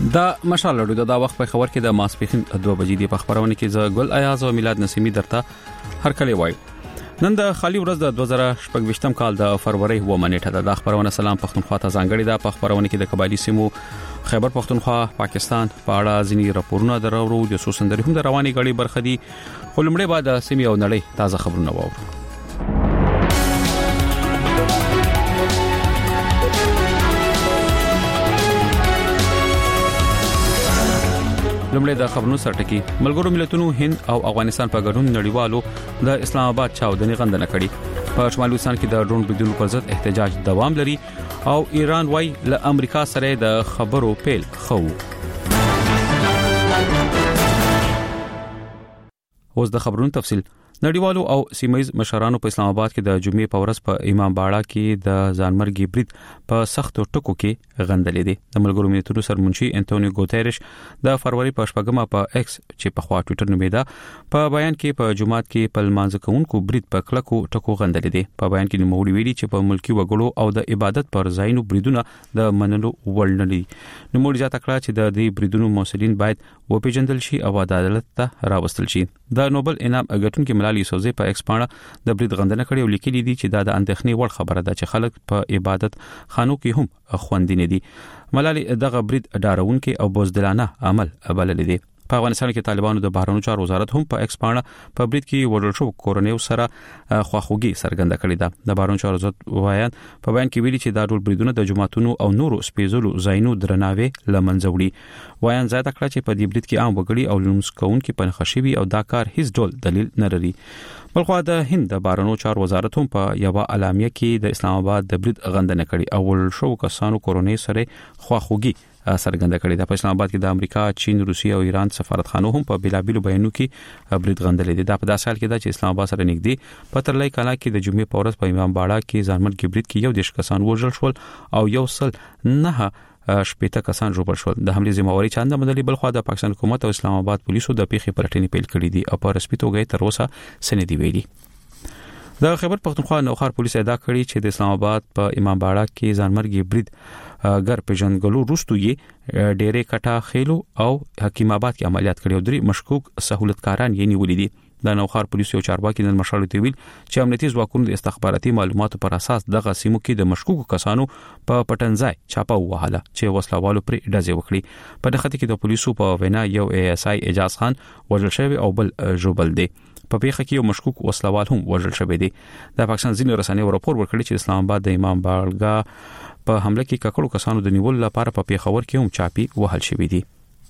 دا مشال لرو دا وخت په خبر کې د ماسپخین 2 بجې دی په خبرونه کې ز ګل ایاز او میلاد نسیمی درته هر کله وای نن د خالی ورځ د 2018 کال د فروری و منېټه د خبرونه سلام پښتونخوا ته ځانګړي د خبرونه کې د قبایلی سیمو خیبر پښتونخوا پاکستان په اړه ځینی راپورونه درورو د سوسندري هم د رواني غړي برخه دي خلمړې بعد د سیمې او نړۍ تازه خبرونه وورو لومړی د خبرونو سرټکی ملګرو ملتونو هند او افغانستان په ګډون نړیوالو د اسلام آباد چاودنې غندنه کړې په شمالي وزیرستان کې د ډرون بریدونو پر ضد احتجاج دوام لري او ایران وايي له امریکا سره د خبرو پیل خو اوس د خبرونو تفصیل نړیوالو او سیمایي مشرانو په اسلام آباد کې د جمعې په ورځ په امام باړه کې د ځانمرګي برید په سختو ټکو کې غندلې دي د ملګرو ملتونو سرمنشي انټونیو ګوتيريش د فروری په شپږمه په ایکس چې په خوا ټوئیټر نومیدا په بیان کې په جمعات کې په لمانځه کوونکو برید په کلکو ټکو غندلې دي په بیان کې نوموړي ویلي چې په ملکی وګړو او د عبادت پر ځایونو بریدونه د منلو وړ نه دي نوموړي ځکه کړه چې د دې بریدونو مسؤلین باید وپیژندل شي او عدالت ته راوستل شي د نوبل انعام ګټونکو ملالي سوزي په ایکس باندې د برید غندنه کړې او لیکلي دي چې دا د اندېښنې وړ خبره ده چې خلک په عبادت خانو کې هم خوندینه دي ملالي دغه برید ډارونکي او بوزدلانه عمل بلل دي په افغانستان کې طالبانو د بهرنیو چارو وزارت هم په ایکس باندې په برید کې وړل شو کورونیو سره خواخوږي څرګنده کړې ده د بهرنیو چارو وزارت وایي په بیان کې ویلي چې دا ډول بریدونه د جماعتونو او نورو سپیزلو زاینو درناوي لمنځوړي وایي زیاته کړه چې په دې برید کې عام وګړي او لمسکون کې پنځخشي او دا کار هیڅ ډول دلیل نه لري بلخو د هند د بهرنیو چارو وزارت هم په یو اعلامیه کې د اسلام آباد د برید غندنه کړې او ول شو کسانو کورونی سره خواخوږي څرګنده کړې ده په اسلام آباد کې د امریکا، چین، روسیه او ایران سفارتخانو هم په بلابلو بیانو کې برید غندلې دي دا په داسې حال کې ده چې اسلام آباد سره نږدې په ترلای کلا کې د جمعې په ورځ په امام باړه کې ځانمرګي برید کې یو دیش کسان وژل شول او یو سل نه شپېته کسان جوړ شول د حمله ذمہواری چانده مدلي بلخو د پاکستان حکومت او اسلام آباد پولیسو د پیښې پلټنې پیل کړې دي او په رسمي توګه تر اوسه سندې ویلي د خیبر پښتونخوا نوخار پولیس ادا کړی چې د اسلام آباد په امام باړه کې ځانمرګي برید ګر پېژنګلو روستو یې ډېرې کټه خېلو او حکیم آباد کې عملیات کړي او درې مشکوک سہولتکاران یې نیولې دي د نوخار پولیس یو چارواکي نن مشال ته ویل چې امنیتي ځواکونو د استخباراتي معلوماتو پر اساس دغه سیمو کې د مشکوکو کسانو په پټنځای چاپه وهاله چې وسلوالو پر ډزې وکړي په دغه کې د پولیسو په وینا یو ASI اجاز خان وژل شوی او بل جوبل دی په پیښه کې یو مشکوک وسلوال هم وژل شوی دی د پاکستان ځینې رسنیو راپور ورکړي چې اسلام آباد د امام باړه په حمله کې ککړو کسانو د نیول لپاره په پیښور کې هم چاپی وهل شوی دی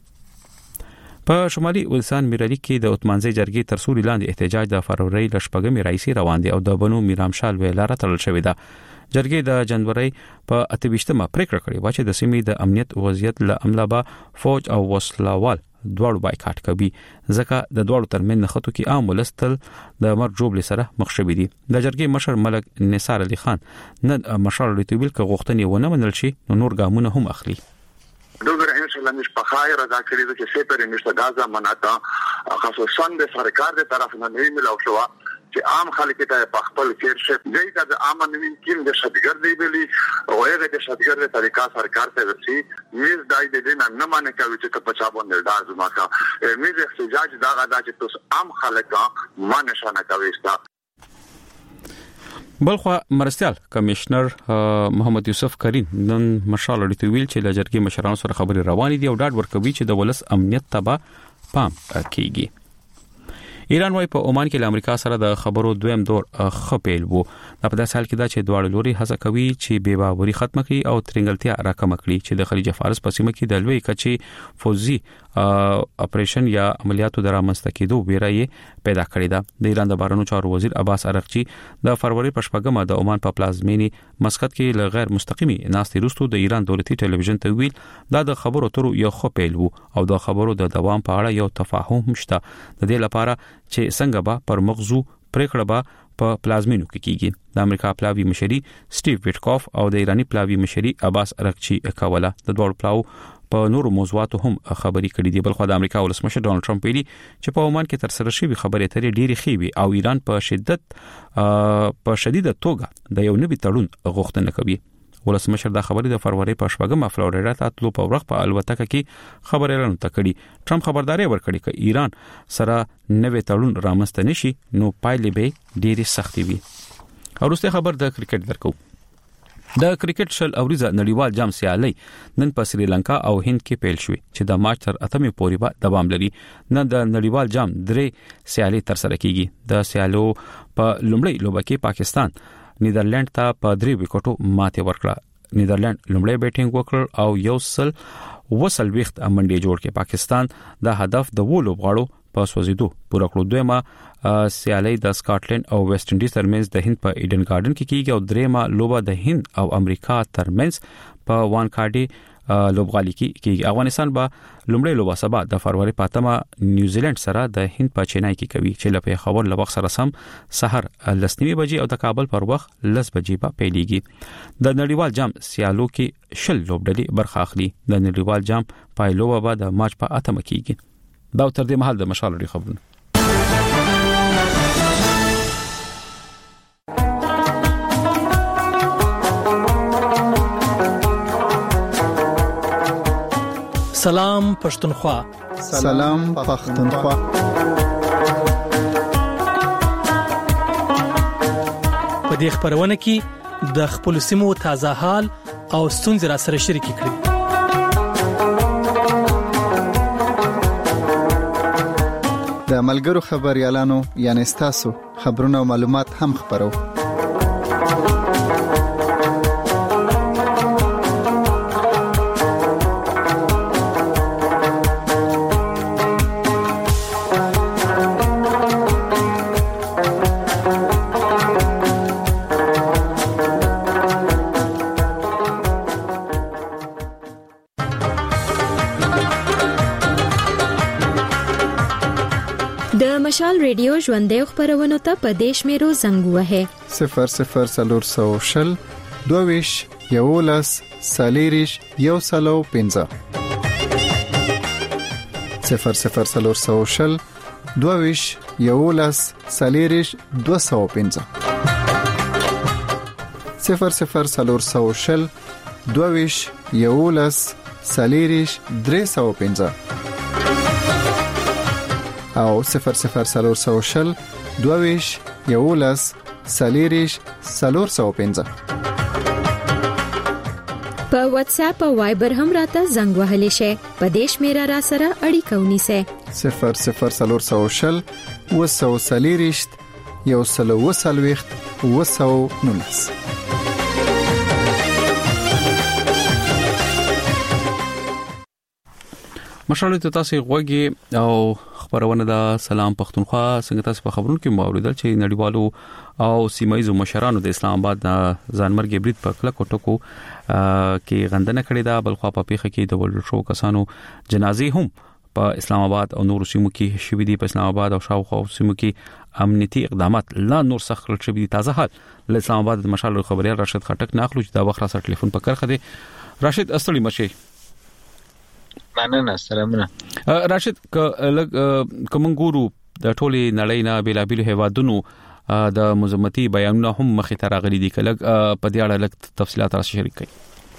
په شمالي وزیرستان میرالي کې د اتمانځي جرګې تر سوري لاندې احتجاج د فروری لشپګمې رئیسي روان دي او د بنو میرامشال ویلاره تړل شوی ده جرګې د جنوري په 28مه پریکړه کړې و چې د سیمې د امنیت وضعیت له امله به فوج او وسلوال دواړو بایکاټ کوي ځکه د دواړو ترمن نخټو کې عام ولستل د مر جوبل سره مخ شوی دي د جرګې مشر ملک نثار علي خان نه مشال ریټویل ک غوښتنې ونه منل شي نور ګامونه هم اخلي دوباره انشالله مش په خیر ادا کړی چې سپر نشته غازا مناتا خصوصا د سرکار د طرف نه نه ملو شو چې عام خلک ته په خپل کېرشه دی د عام نوین کې د شتګر دی ویلي او هغه د شتګر د طریقہ سرکار ته ورسي میز دای د دین نه مانه کوي چې په چا باندې داز ماکا میز احتجاج دا غدا چې تاسو عام خلک ما نشانه کوي ستا بلخو مرستيال کمشنر محمد یوسف کریم نن مشال اړیته ویل چې لجرګي مشرانو سره خبري روانې دي او ډاډ ورکوي چې د ولس امنیت تبا پام کیږي ایران وايي په عمان کې له امریکا سره د خبرو دویم دور خپېل وو په داسې حال کې دا چې دواړه لوري هڅه کوي چې بې باوري ختم کړي او ترنګلتیا راکم کړي چې د خلیج فارس په سیمه کې د لوی کچې فوزي اپریشن یا عملیاتو درامسته کېدو ویره پیدا کړې ده د ایران د بهرنیو چارو وزیر عباس ارغچی د فروری په شپږمه د عمان په پلازمینی مسقط کې له غیر مستقیمي ناستې وروسته د ایران دولتي ټلویزیون ته ویل دا د خبرو تر یو خپېل وو او د خبرو د دوام په اړه یو تفاهم شته د دې لپاره چې څنګه به پر مغزو پریکړه به په پلازمینو کې کیږي د امریکا پلاوی مشري سټیو ویټکوف او د ایرانی پلاوی مشري عباس ارغچی کوله د دوړ پلاو په نورو موضوعاتو هم خبري کړې دي بلخو د امریکا ولسمشر ډونالد ټرمپ ویلي چې په عمان کې تر سره شوی خبرې اترې ډېری خېوي او ایران په شدید توګه د یو نوي تړون غوښتنه کوي ولسمشر د خبرې د فروری په شپږمه فلوریډا ته تلو په وخت په الوتکه کې خبري اعلان وکړي. ټرمپ خبرداري ورکړي چې ایران سره نوې تړون رامنځته نشي نو پایلې به ډېری سختي وي. وروسته خبر د کرکټ درکو. د کرکټ شل اوریزه نړیوال جام سیالي نن په سریلانکا او هند کې پیل شوې چې د مارچ تر 8مې پورې به دوام لري. نن د نړیوال جام درې سیالي تر سره کیږي. د سیالو په لومړی لوبه کې پاکستان نیدرلند ته په 3 وکټو ماته ورکړه. نیدرلند لومړی بیټینګ وکړ او یو سل وسلويخت منډي جوړ کې پاکستان د هدف د وولو غاړو په سوزیدو پوره کړو. دویمه سیالي د سکاټلند او ویسټ انډیز ترمنځ د هند په ایډن ګارډن کې کیږي او دریمه لوبه د هند او امریکا ترمنځ په وانکاډي لوبغالي کې کیږي. افغانستان به لومړی لوبه سبا د فروری په 8مه نیوزیلند سره د هند په چینای کې کوي چې لپاره خبر لوخ سره سم سحر 10:30 بجې او د کابل پر وخت 10 بجې به پیلېږي. د نړیوال جام سیالو کې شل لوبډلې برخه اخلي. د نړیوال جام پایلوبه به د مارچ په 8مه کیږي. دا تر دې مهال د مشال لري خبرونه. سلام پښتونخوا. سلام پښتونخوا. په دې خبرونه کې د خپل سیمو تازه حال او ستونزې را سره شریک کړئ. د ملګرو خبريالانو یعنی تاسو خبرونه او معلومات هم خبرو. مشال ریډیو ژوندې خبرونه ته په دیش میرو زنګ وهه 0040 22 یولس سالیریش یو سلو 15 0040 22 یولس سالیریش 215 0040 22 یولس سالیریش 315 او 0040 22 یولس سالیریش 415. په واتس اپ او وایبر هم راته زنګ وهلی شي. په دیش میرا را سره اړیکه ونیسه 0040 وسو سالیریش یو سلو وسلويخت وسو نونس. مشال ته تاسو غوږی او خبرونه د سلام پښتونخوا څنګه تاسو په خبرونو کې موریدل چې نړیوالو او سیمایي مشرانو د اسلام آباد ځانمرګي برید په کلکو ټکو کې غندنه کړې ده. بلخوا په پیښه کې د ولر شو کسانو جنازې هم په اسلام آباد او نور سیمو کې شوې دي. په اسلام آباد او شاوخوا سیمو کې امنیتي اقدامات لا نور سخت کړل شوې دي. تازه حال له اسلام آباد د مشال خبريال راشد خټک ناخلو چې دا وخت را سره ټلیفون په کرخه دي. راشد استړي مشه مننه. سلامونه راشد. کوم ګورو د ټولي نړۍ نه بیلابل هیوادونو د مزمتي بیانونه هم مخې ته راغلي دي. کله په دې اړه لږ تفصيلات را شریک کړئ.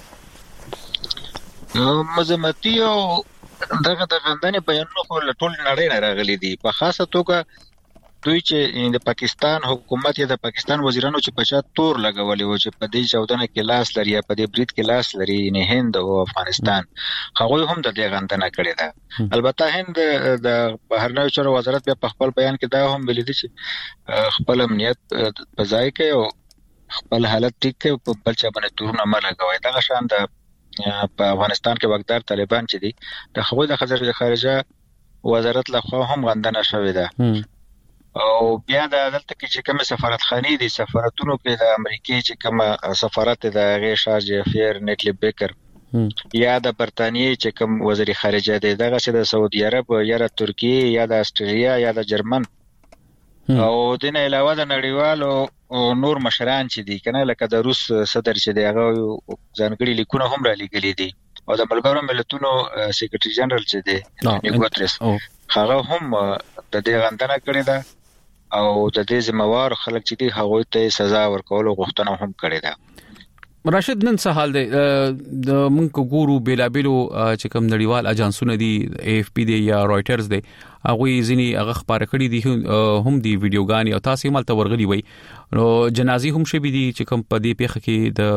مزمتي او دغه د غندنې بیانونه خو ټول نړۍ نه راغلي دي. په خاصه توګه دوی چې د پاکستان حکومت یا د پاکستان وزیرانو چې په چا تور لګولې و چې په دې چودنه کې لاس لري یا په دې برید کې لاس لري نه هند او افغانستان هغه هم د دې غندنه کړې ده. البته هند د بهرنیو چارو وزارت په خپل بیان کې دا هم ویلي دي چې خپل امنیت په ځای کې او خپل حالت ټیک کې په بل چا باندې تورونه مه لګوي. دا شان د په افغانستان کې وګدار طالبان چې دي د هغوی د خارجه وزارت لخوا هم غندنه شوې ده. او بیا د دلته کې چې کوم سفارتخانې دي سفارتونو کې د امریکای چې کوم سفارت د غیر شارجه فیر نیټلی بیکر یا د برتانیې چې کوم وزیر خارجه دی دغه چې د سعودي عرب یا د ترکیه یا د استرالیا یا د جرمن او د نه علاوه د نړیوالو نور مشران چې دي کنه لکه د روس صدر چې دی هغه ځانګړي لیکونه هم را لګلې دي او د ملګرو ملتونو سیکریټری جنرال چې دی نیګوترس هغه هم د دې غندنه کړې ده او د دې ذمہوار خلک چې دي هغه ته سزا ورکول غوښتنه هم کړې ده. راشد نن څه حال دی د مونږ ګورو بیلابلو چې کوم نړیوال اجانسونه دي AFP دی یا رويټرز دی هغه ځینی هغه خبره کړې دي هم دی ویډیوګانی او تاسو مال ته ورغلي وي نو جنازي هم شوي دي چې کوم په دې پیخه کې د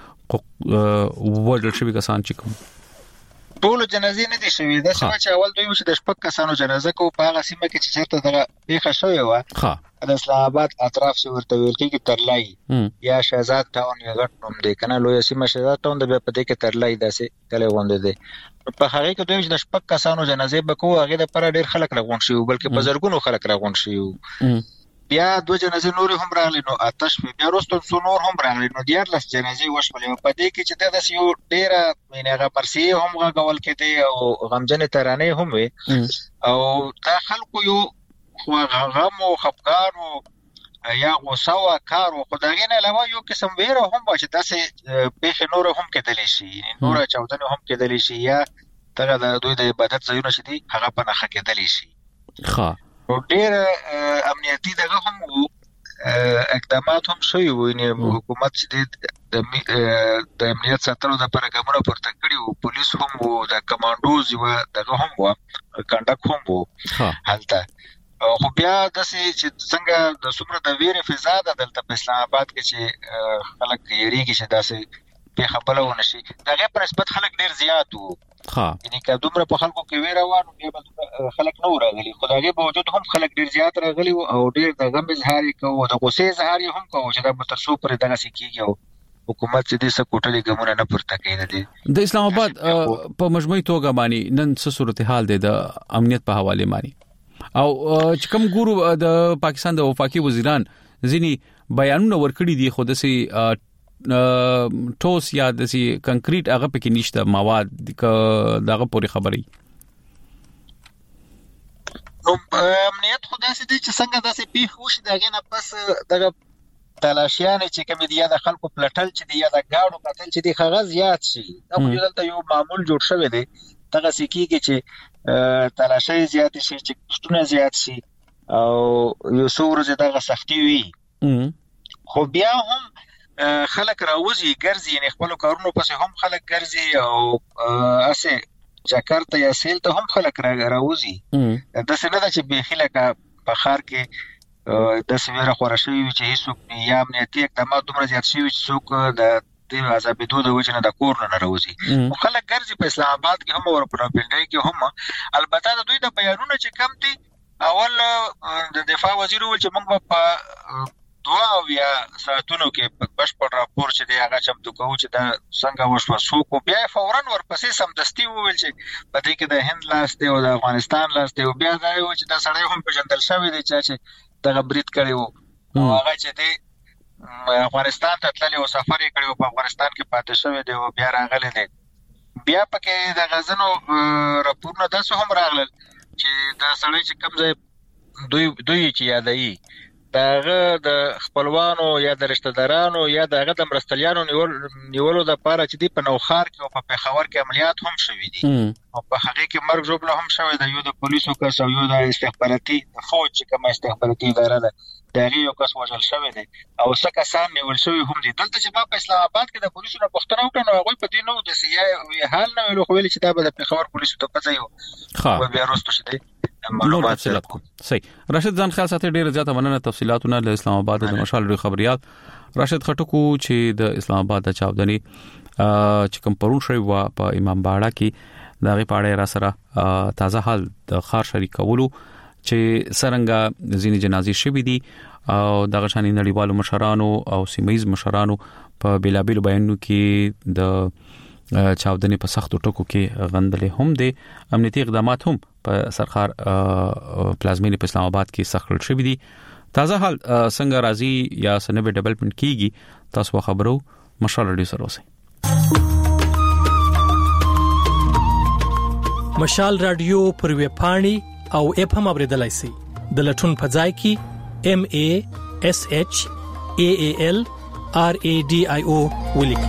ورډل شوي کسان چې کوم ټول جنازې نه دي شوي دا چې اول دوی چې د شپږ کسانو جنازه کو په هغه سیمه کې چې چیرته دغه پیښه شوې و د اسلام آباد اطراف څخه ورته ویل کېږي ترلای یا شهزاد ټاون یو غټ نوم دی کنه لوی سیمه شهزاد ټاون د په دې کې ترلای داسې کله غونډه دی په هغه کې دوی چې د شپږ کسانو جنازې بکو هغه د پر ډېر خلک راغون شي بلکې په زرګونو خلک راغون شي بیا دوه جنازې نور هم راغلي نو آتش بیا وروسته څو نور هم راغلي نو 14 جنازې وشولې په دې کې چې د یو ډېر هغه پرسي هم غول کېدی او غمجن ترانه هم وي او دا خلکو یو غم او خفقان او یا غوسه او کار او خدای نه علاوه یو قسم ویره هم چې داسې په نور هم کېدلی شي نور چاودنه هم کېدلی شي یا دغه د دوی د عبادت ځایونه شدي هغه په نخښه کېدلی شي ښه او ډېر امنیتي دغه هم اقدامات هم شوي وو حکومت چې د امنیت ساتلو لپاره ګامونه پورته کړي وو پولیس هم وو د کمانډوز یو دغه هم وو کنډک هم وو هلته خو بیا داسې چې څنګه د څومره د ویرې فضا ده دلته په اسلام آباد کې چې خلک یریږي چې داسې په خبره ونه شي دغه په نسبت خلک ډېر زیات وو یعنی که دومره په خلکو کې ویره وانه بیا خلک نه راغلي خدای به وجود هم خلک ډېر زیات راغلي او ډېر د غم اظهار کوي او د غوسې اظهار هم کوي چې دا به تر څو پرې دغه سکیږي او حکومت چې د سکوټلي ګمونه نه پورته کوي د اسلام آباد په مجموعي توګه باندې نن څه صورتحال دی د امنیت په حواله باندې او چې کوم ګورو د پاکستان د وفاقي وزیران ځینی بیانونه ورکړي دي خو دسي ټوس یا دسي کنکریټ هغه پکې نشته مواد دغه پوری خبري نو امنیت خدای سي چې څنګه داسې پیښ وشي دغه نه پس دغه تلاشیان چې کوم دي یا د خلکو پلټل چې دی یا د گاډو قتل چې دی کاغذ یاد شي دا خو دلته یو معمول جوړ شوی دی دغه سکیږي چې تلاشي زیات شي چې پښتون زیات شي او یو څو ورځې دغه سختي وي خو بیا هم خلک راوځي ګرځي یعنی خپل کارونو پسې هم خلک ګرځي او اسه جاکارتا یا سیل ته هم خلک راوځي د څه نه چې به خلک په خار کې د سویره خورشي چې هیڅ یا امنیتي اقدامات دومره زیات شي چې څوک د دې عذابېدو د وجه نه د کور نه راوځي خلک ګرځي په اسلام آباد کې هم او په راپندای کې هم البته د دوی د بیانونه چې کم دي اول د دفاع وزیر ول چې موږ په دوا بیا ساتونو کې بشپړ راپور چې دی هغه چمتو کوو چې دا څنګه وشو څوک بیا فورا ورپسې سمدستي وویل چې په دې کې د هند لاس دی او د افغانستان لاس دی او بیا دا یو چې دا سړی هم پیژندل شوی دی چې دغه برید کړی وو هغه چې دی افغانستان ته تللی او سفر یې کړی او په افغانستان کې پاتې شوی دی او بیا راغلی دی بیا پکې د غزنو راپورونه داسې هم راغلل چې دا سړی چې کوم ځای دوی چې یادایي داغه د خپلوانو یا د رشتہ دارانو یا داغه د مرستلیانو نیولو د پاره چې دی په نوخار کې او په پېښور کې عملیات هم شوې دي او په هغه کې مرګ جوړه هم شوې ده یو د پولیسو کس او یو د استخباراتي فوج چې کومه استخباراتي اداره ده دغه یو کس وژل شوی دی او څه کسان نیول شوی هم دي دلته چې په اسلام آباد کې د پولیسو نه پوښتنه وکړه نو هغه په دې نو د سیاي حال نه ویلو خو ویل چې دا به د پېښور پولیسو ته پځایو خو بیا وروسته شته معلومات کوم صحیح راشد ځان خیال ساتي ډیر زیاته مننه تفصيلاتونه د اسلام آباد د مشال خبريات راشد خټکو چې د اسلام آباد د چاودنی چې کوم پرون شوی و په امام باړه کې دغه پاړې را سره تازه حال د خار شریکولو چې سرنګا ځینې جنازې شوې دي او دغه شان نړیوالو مشرانو او سیمایز مشرانو په بیلابل بیانونو کې د چاودنې په سختو ټکو کې غندلې هم دي امنیتي اقدامات هم په سرکار پلازمینې په اسلام آباد کې سخت شوې دي تازه حال څنګه راځي یا سنوي ډیولپمنٹ کیږي تاسو خبرو مشال رادیو سره اوسئ مشال رادیو پر وی پاڼي او اپ هم اوریدلای شئ د لټون په ځای کې MASHALRADIO ولیکئ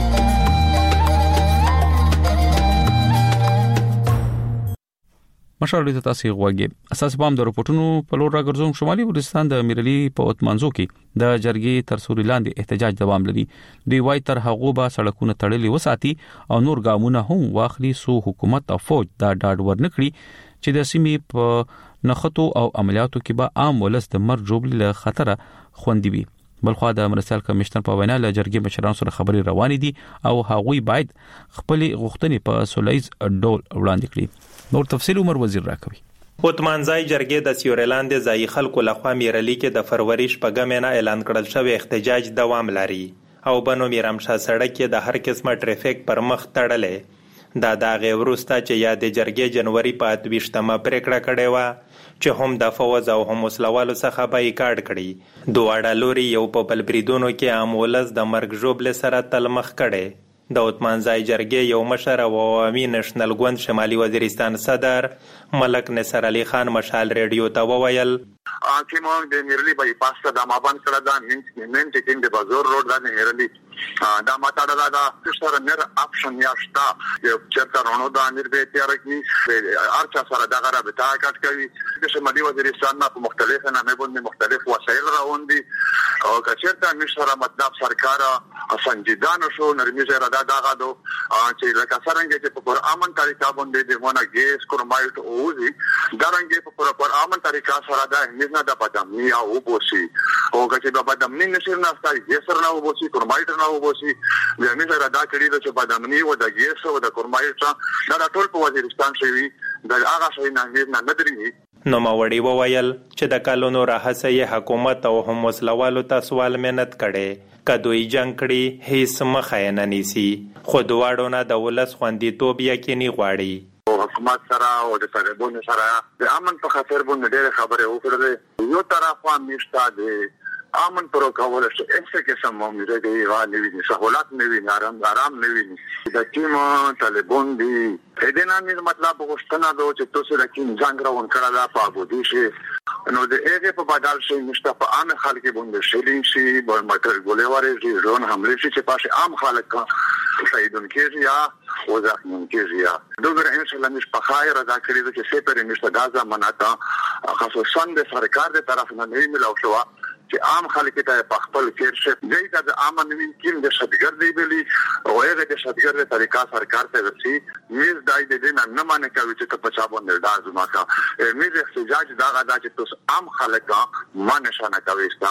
مشال د تاسو غوږی اساس بام د رپورټونو په لور راګرځوم. شمالي بلوچستان د امیرعلی په اتمانزو کې د جرګې تر سوري لاندې احتجاج دوام لري. دوی وايي تر هغه به سړکونه تړلي وساتي او نور ګامونه هم واخلي سو حکومت او فوج دا ډاډ ورنکړي چې د سیمې په نخټو او عملیاتو کې به عام ولس د مرګ جوړ له خطر خوندي وي. بلخوا د مرستیال کمشنر په وینا له جرګې مشرانو سره خبري روانې دي او هغوی باید خپل غوښتنې په سولهییز ډول وړاندې کړي. نور تفصیل عمر وزیر راکوي. وتمانځای جرګې د سیورلاند ځای خلکو لخوا میرلی کې د فروری شپږم نه اعلان کړل شوی احتجاج دوام لري او بنو میرامشاه سړک کې د هر قسمه ټریفیک پر مخ تړلې. دا دغه ورسته چې یا د جرګې جنوري په 28مه پریکړه کړې و چې هم د فوز او هم وسلوالو څخه بایکاټ کړي. دواړه لوري یو په بل بریدونو کې عام ولس د مرګ ژوبل سره تلمخ کړي. د وتمانځای جرګې یو مشر او عوامي نېشنل ګوند شمالي وزیرستان صدر ملک نصر علي خان مشال ریډیو ته وویل چې موږ د میرلی بای پاس ته د مابان سره د نن چې د بازار روډ د میرلی دا ماته دا سره نر اپشن یاشتا یو چرته رونو د امیر به تیار کی ارچا سره د غره به تاکات کوي د شمالي وزیرستان په مختلفه نامه باندې مختلف وسایل راوندي او کچرته مشره مطلب سرکار سنجیدانو شو نرمي زره دا غادو چې لکه څنګه چې په امن طریقه باندې د مونږه ګیس کورمایټ اوزي دارنګه په امن طریقه سره دا نه د بدامنی او بوسي او چې د بدامنی نشي نه ستای ګیسر نه وبوسي کورمایټ نه وبوسي د امیر زره دا کړي چې بدامنی او د ګیس او د کورمایټ دا ټول په وزیرستان شوی د هغه شوی نه ندري. نو ماوړي وویل چې د کالونو راهسه حکومت او هم وسلوالو ته سوال مهنت کړي کدوې جنگ کړي هیڅ مخه نه نیسي خو دواړو نه د ولس خوندیتوب یقیني غواړي. حکومت سره او د طالبانو سره د امن په خاطر باندې ډېر خبره وکړه. یو طرف همیشته د امن پر کول شي هیڅ قسم مې د غالي وي سہولت نه وي آرام نه وي د ټیم طالبان دي دې نه مطلب غوښتنه ده چې تاسو راکین څنګه روان کړه دا په ابو دي شي نو د هغه په بدل شي مشته په عام خلک باندې شیلین شي په مټر ګولېوارې شي ژوند حمله شي چې پاشه عام خلک شهیدون کېږي یا وزخمون کېږي یا دوغره ان شاء الله مش په خیر ادا کړی چې سپر مشته غازا مناته خصوصا د سرکار د طرف نه نه ملو شو چې عام خلک ته په خپل کې شي دغه د امن وین کې د شتګردي بلی او هغه د شتګردي طریقہ سرکار ته ورسي میز دای د دین نه مانه کوي چې په چا باندې دا ځماکا میز احتجاج دا غدا چې تاسو عام خلک ما نشانه کوي استا.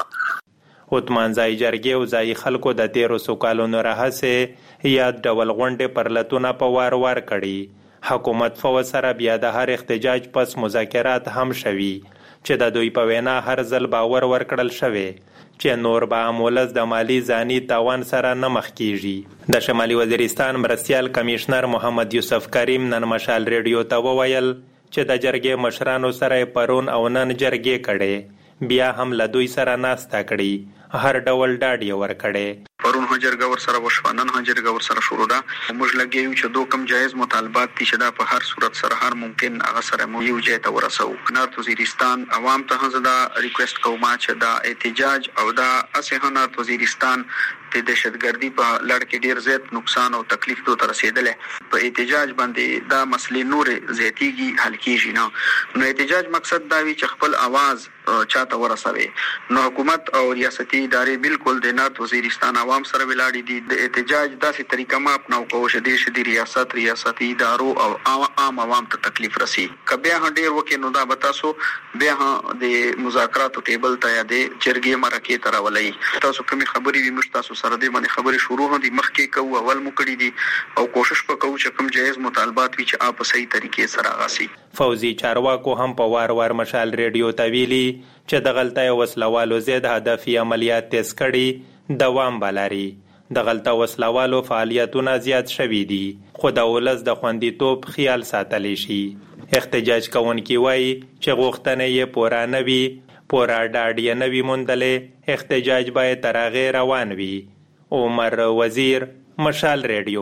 وتمانځای جرګې او ځای خلکو د 1300 کالونو راهسه یاد ډول غونډې پر لتونه په وار کړي. حکومت فوج سره بیا د هر احتجاج پس مذاکرات هم شوي چې د دوی په وینا هر ځل باور ورکړل شوی چې نور به مولز د مالی ځاني تاوان سره نه مخ کیږي. د شمالي وزیرستان مرستیال کمشنر محمد یوسف کریم نن مشال ریډیو ته وویل چې د جرګې مشرانو سره پرون او نن جرګې کړي بیا هم له دوی سره ناستا کړي هر ډول ډاډ یې ورکړي. پرون هجرګه ور سره وشوانن هجرګه ور سره شروع ده موږ لګیو چې دوه کم جایز مطالبات دي چې دا په هر صورت سره هر ممکن هغه سره مو یو ځای ته ورسو. نارت وزیرستان عوام ته زدا ریکوست کوم چې دا احتجاج او دا اسه نارت وزیرستان د دهشتګردي په لړ کې ډیر زیات نقصان او تکلیف دوه رسیدلې په احتجاج باندې دا مسلې نور زیاتیږي حل کیږي نه. نو احتجاج مقصد دا وی چې خپل आवाज چاته ورسوي. نو حکومت او ریاستي ادارې بالکل د نارت وزیرستان عوام سره ولاړې دي. د احتجاج داسې طریقه ما اپناو کوو چې د ریاستي ادارو او عام عوام ته تکلیف رسی. کبه ډیر وکي نو دا بتاسو بیا د مذاکراتو ټیبل ته یا د جرګې مرکه تر ولای تاسو کومي خبري وي مشتاسو سره د باندې خبري شروع هم دي مخکې کوو اول مو کړی دي او کوشش وکړو چې کوم جایز مطالبات وي چې په صحیح طریقې سره غاسي. فوزي چارواکو هم په وار مشال ریډیو ته ویلي چې د غلطه وسلوالو زید هدفي عملیات تیز کړي دوام بلاري. د غلطه وسلوالو فعالیتونه زیات شوي دي خو د ولس د خوندیتوب خیال ساتلی شي. احتجاج کوونکي وایي چې غوښتنې یې پوره نه وي پورا ډاډ یې نه وي موندلې احتجاج باید تر هغې روان وي. عمر وزیر مشال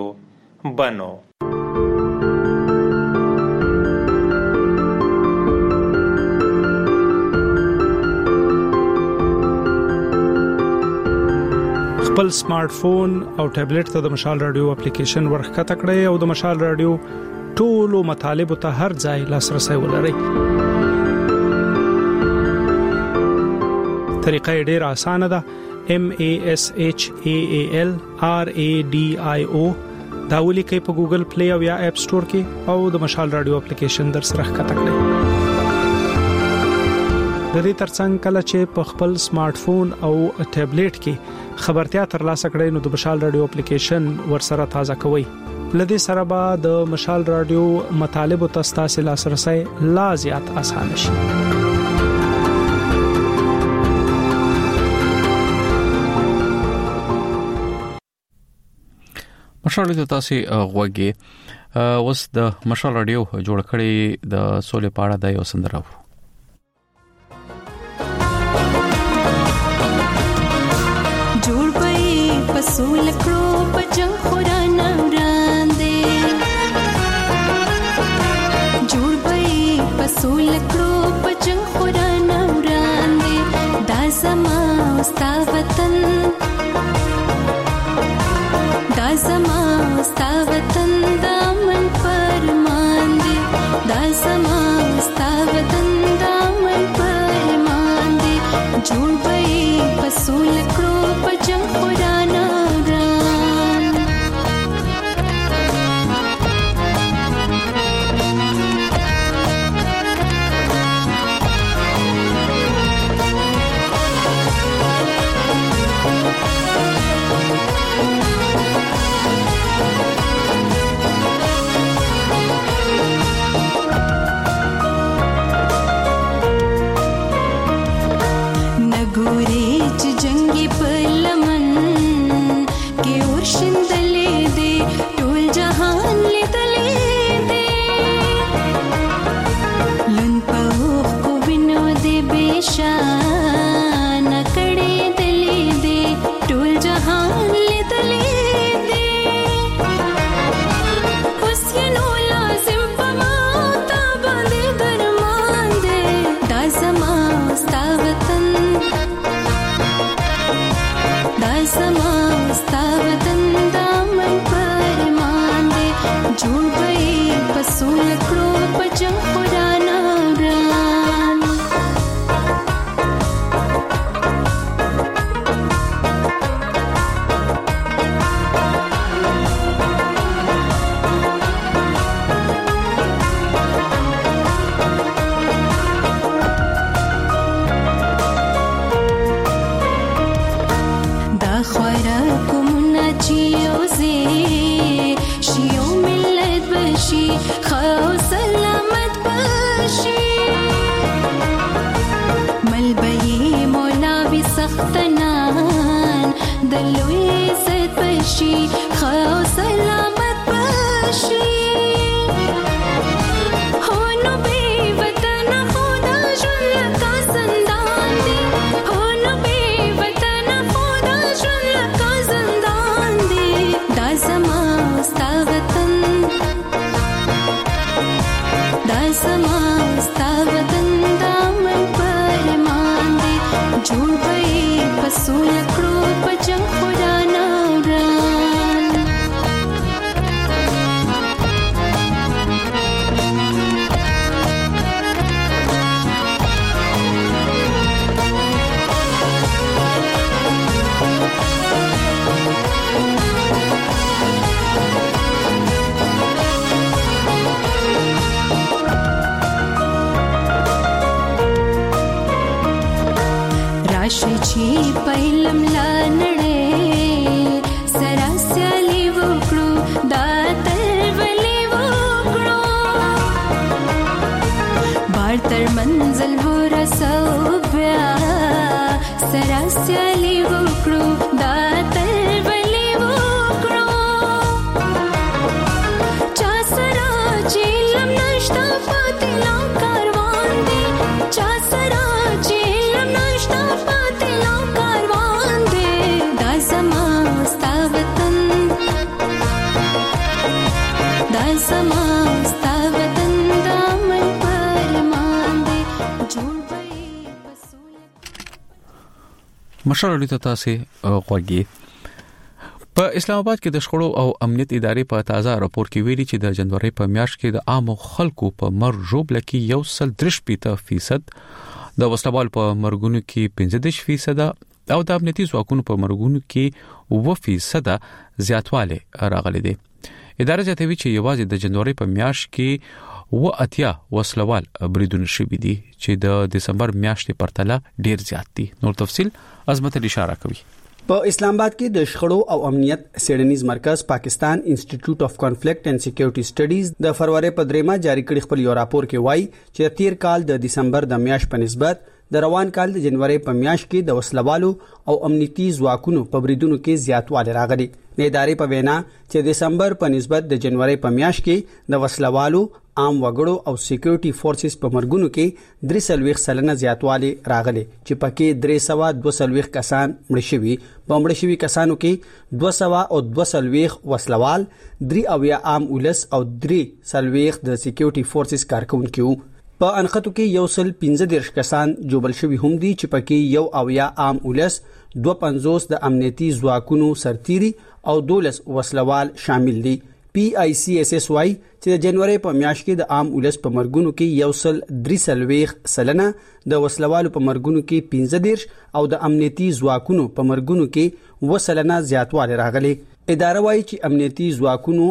ریډیو بنو. خپل سمارټ فون او ټابلیټ ته د مشال رادیو اپلیکیشن ورښکته کړئ او د مشال رادیو ټولو مطالبو ته هر ځای لاسرسي ولرئ. طریقه ډیره اسانه ده. MASHAALRADIO دا ولیکئ په ګوګل پلی او یا اپ سٹور کې او د مشال رادیو اپلیکیشن در سره ښکته کړئ. د دې ترڅنګ کله چې په خپل سمارټ فون او ټابلیټ کې خبرتیا ترلاسه کړئ نو د مشال رادیو اپلیکیشن ورسره تازه کوئ. لدې سره به د مشال رادیو مطالبه تاسو لاسرسي لا زیات آسان شي. مشال رادیو تاسو غوږی اوس د مشال رادیو جوړ کړي د سولې پاړه د یو سندره جوړ پي پسول کړو پجنګ خورانه وړاندې جوړ پي پسول کړو پجنګ خورانه وړاندې دا زما ستا وطن دا زما ستا وطن دامن فرمان دی دا زما ستا وطن دامن فرمان دی جوړ پي پسول کړو پجنګ خورانه مشال رادیو تاسو غوږی په اسلام آباد کې د شخړو او امنیت ادارې په تازه راپور کې ویلي چې د جنوري په میاشت کې د عام خلکو په مر ژوبل کې 1.3% د وسلوال په مرګونو کې 15% او د امنیتي ځواکونو په مرګونو کې 9% زیاتواله راغلي دي. اداره زیاتوي چې یوازې د جنوري په میاشت کې اتیا وسلوال بریدونه شوي دي چې د دسمبر میاشتې پرتله ډیر زیات دي. نور تفصيل عظمت اشاره کوي. په اسلام آباد کې د شخړو او امنیت سیډنیز مرکز پاکستان انسټیټیوټ اف کانفلیکټ اینڈ سکیورټي سټډیز د فروری په 3 جاری کړي خپل یو راپور کې وایي چې تیر کال د دسمبر د میاشت په نسبت د روان کال د جنوري په میاشت کې د وسلوالو او امنیتي ځواکونو په بریدونو کې زیاتوالی راغلی. د ادارې په وینا چې دسمبر په نسبت د جنوري په میاشت کې د وسلوالو عام وګړو او سکیورټي فورسز په مرګونو کې 3% زیاتوالی راغلی چې پکې 322 کسان مړ شوي. په مړ شوي کسانو کې 222 وسلوال 3 عام ولس او 3 د سکیورټي فورسز کارکونکو. په انخطو کې 115 کسان جوبل شوي هم دي چې پکې 1 عام ولس 250 د امنیتي ځواکونو سرتيري او 12 وسلوال شامل دي. PICSSY چې د جنوري په میاشت کې د عام ولس په مرګونو کې 1.3% د وسلوالو په مرګونو کې 15 او د امنیتي ځواکونو په مرګونو کې 2% زیاتوالی راغلی. اداره وايي چې امنیتي ځواکونو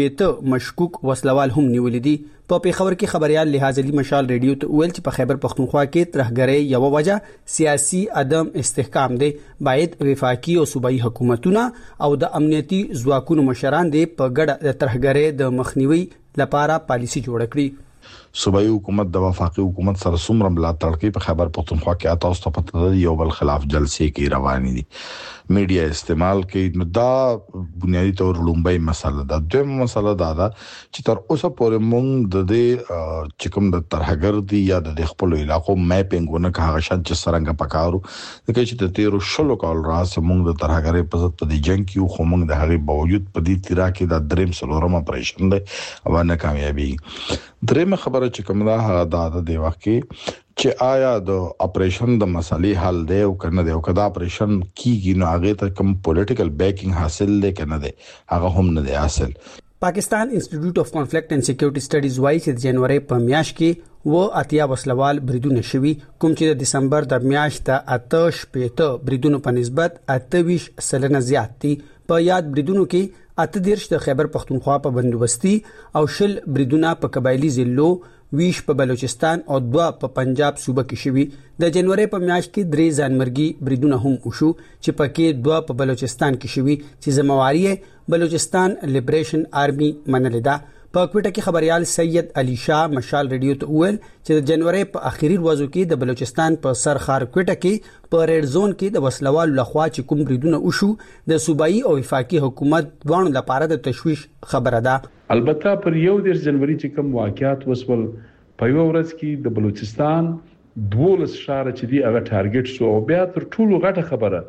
18 مشکوک وسلوال هم نیولې دي. په پیښور کې خبريال لحاظ علي مشال ریډیو ته ویل چې په خیبر پختونخوا کې ترهګرۍ یو وجه سیاسي عدم استحکام دی. باید وفاقي او صوبایي حکومتونه او د امنیتي ځواکونو مشران دي په ګډه د ترهګرۍ د مخنیوي لپاره پالیسي جوړ کړي. صوبایي حکومت د وفاقي حکومت سره څومره ملاتړ کوي. په خیبر پختونخوا کې تاسو ته پته ده یو بل خلاف جلسې کې روانې دي. میډیا استعمال کوي. دا بنیادی تور لومبای مسله ده. دویمه مسله دا ده چې تر اوسه پورې مونږ د دې چکم د ترهګر دي یا د خپل علاقو میپینګونه کاغه شان چې سرنګ پکارو د کې چې د تیرو شلو کال راځي مونږ د ترهګرۍ په ضد په دې جنگ کې خو مونږ د هغه باوجود په دې تیرا کې د دریم سلورم اپریشن دی او نه کامیابی. درېمه خبره چې کوم دا هغه د دې وخت کې چې آیا د اپریشن د مسالې حل دی او کنه دی او کدا اپریشن کیږي نو هغه ته کوم پولیټیکل بیکینګ حاصل دی کنه دی هغه هم نه دی حاصل. پاکستان انسټیټیوټ اف کانفلیکټ اینڈ سکیورټي سټډیز وايي چې د جنوري په میاشت کې اتیا وسلوال بریدونه شوي کوم چې د دسمبر د میاشت د 8 بریدونو په نسبت 28% زیات دي. په یاد بریدونو کې 18 د خیبر پختونخوا په بندوبستي او 10 بریدونه په قبایلی ضلعو 20 په بلوچستان او 2 په پنجاب صوبه کې شوي. د جنوري په میاشت کې 3 ځانمرګي بریدونه هم وشو چې پکې 2 په بلوچستان کې شوي چې ذمہواری بلوچستان لیبریشن آرمي منل ده. په کوټه کې خبريال سید علي شاه مشال ریډیو ته ویل چې د جنوري په اخیری ورځو کې د بلوچستان په سرخار کوټه کې په ریډ زون کې د وسلوالو لخوا چې کوم بریدونه وشو د صوبایي او وفاقي حکومت دوه لپاره د تشویش خبره ده. البته پر 1 جنوري چې کوم واقعیات وسول په یو ورځ کې د بلوچستان 12 شهر چې دی هغه ټارګټ شو او بیا تر ټولو غټه خبره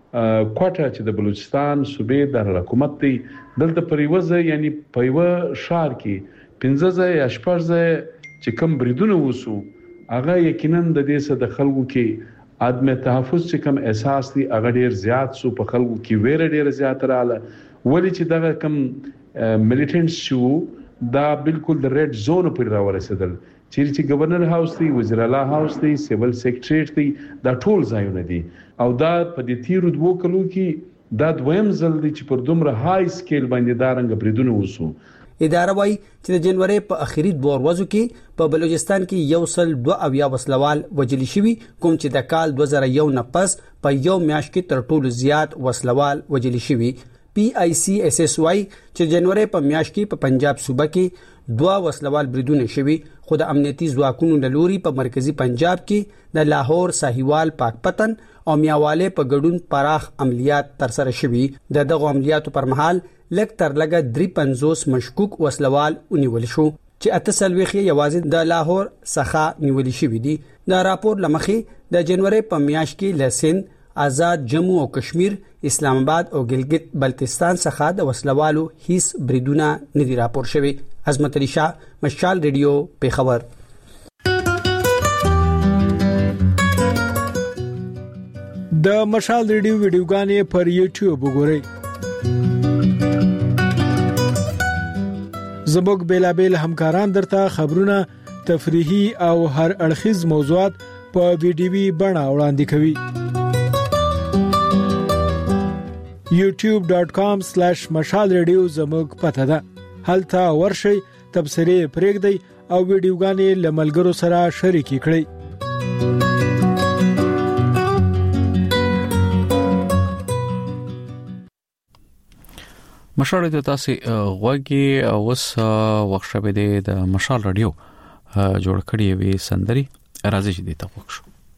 کوټه چې د بلوچستان صوبې د حکومت دی دلته پریوزه یعنی په یو شهر کې 15 یا 14 چې کوم بریدونه وسو هغه یقینا د دې سره د خلکو کې عدم تحفظ چې کوم احساس دی هغه ډیر زیات سو په خلکو کې ویره ډیر زیات رااله ولې چې دغه کوم ملیټنټس شو دا بالکل د ریډ زون پر راورسېدل چې گورنر هاوس دی وزیر اعلی هاوس دی سیول سیکریټری دی دا ټول ځایونه دي او دا په دې تیرو 2 کلو کې دا دویم ځل دی چې پر دومره های سکیل باندې دارنګ بریدونه وسو. اداره وايي چې د جنوري په اخیری 2 ورځو کې په بلوچستان کې 102 وسلوال وجل شوي کوم چې د کال 2001 نه پس په یو میاشت کې تر ټولو زیات وسلوال وجل شوي. PICSSY چې جنوري په میاشت کې په پنجاب صوبه کې 2 وسلوال بریدونه شوي خو د امنیتي ځواکونو له لوري په مرکزی پنجاب کې د لاهور ساهیوال پاکپتن او میاواله په ګډون پراخ عملیات تر سره شوي. دغه عملیاتو پر مهال لک تر لګه 350 مشکوک وسلوال ونیول شو چې 8 یوازې د لاهور څخه نیول شوي دي. د راپور لمخې د جنوري په میاشت کې لسند آزاد جموں او کشمیر اسلام آباد او ګلګت بلتستان څخه د وسلوالو هیڅ بریدونه نه دي راپور شوي. عظمت علي شاه مشال ریډیو پیښور. د مشال ریډیو ویډیوګانې پر یوټیوب وګورئ. زموږ بیلابل همکاران درته خبرونه، تفریحي او هر اړخیز موضوعات په ویډیوي بڼه وړاندې کوي. youtube.com/مشال رادیو زموږ پته ده. هلته ورشئ، تبصرې پرېږدئ او ویډیوګانې له ملګرو سره شریکې کړئ. مشال رادیو تاسو غوږی اوس وخت شوه د مشال رادیو جوړ کړی وي سندري راځي چې دې ته وښو.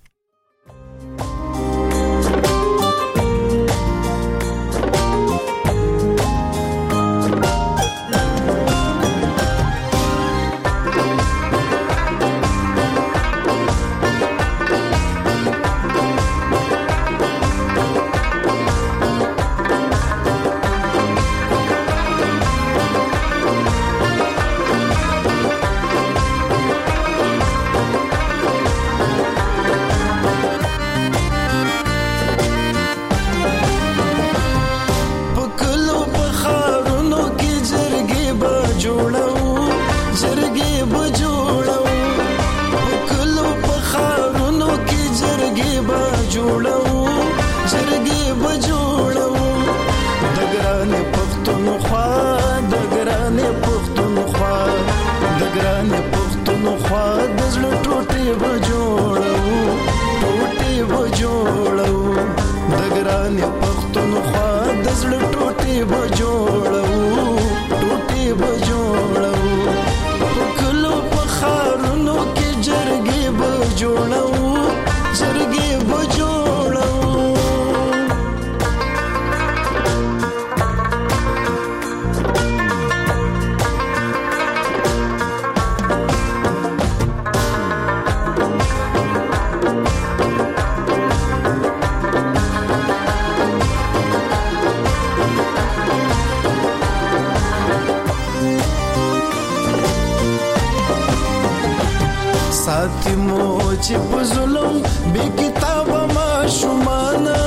چې په ظلم بې کتابه ماشومانه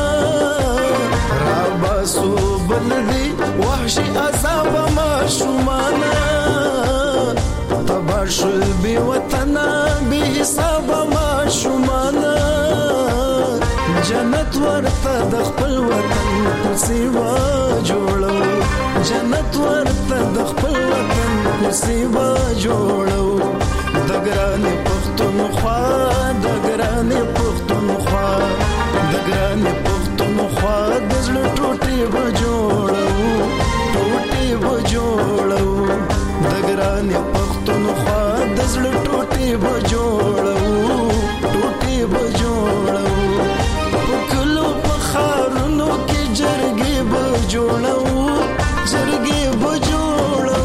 راباسو بلدي وحشي عذاب ماشومانه تباشل بې وطنه بې حسابه ماشومانه جنت ورته د خپل وطن کوڅه جوړو جنت ورته د خپل وطن کوڅه جوړو د ګرانې پښتونخوا د ګرانې پښتونخوا د ګرانې پښتونخوا د زړه ټوټې به جوړو ټوټې به جوړو د ګرانې پښتونخوا د زړه ټوټې به جوړو ټوټې به جوړو په کلو په ښارونو کې جرګې به جوړو جرګې به جوړو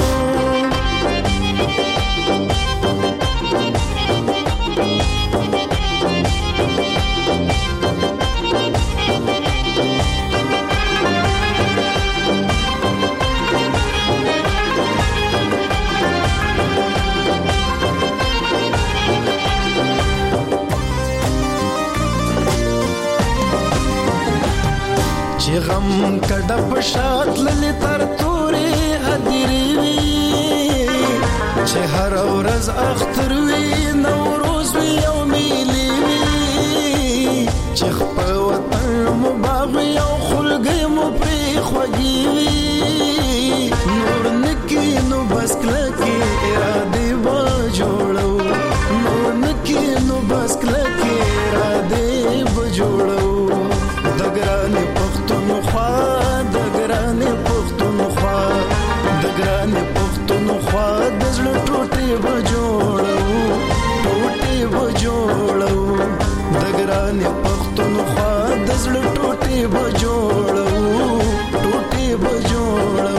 چې غم کډه په شات للی تر تورې هدیری وي چې هر ورځ اختر وي نوروز وي او میلی وي چې خپل وطن مو باغ او خلګي مو پرې خوږي وي نور نکی نو بس کلکی اراده و جوړو نور نکی نو بس کلکی اراده و جوړو د ګرانې پښتونخوا د ګرانې پښتونخوا د ګرانې پښتونخوا د زړه ټوټې به جوړو ټوټې به جوړو د ګرانې پښتونخوا د زړه ټوټې به جوړو ټوټې به جوړو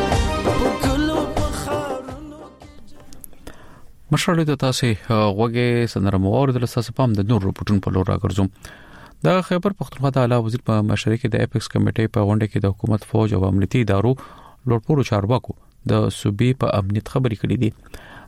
مشرړې ته تاسو غوږی سندره مو اوریدل تاسو پام د نور رپورټون په لور راګرځوم. د خیبر پختونخوا د اعلی وزیر په مشرۍ کې د اپیکس کمیټې په غونډه کې د حکومت فوج او امنیتي ادارو لوړپوړو چارواکو د صوبې په امنیت خبرې کړې دي.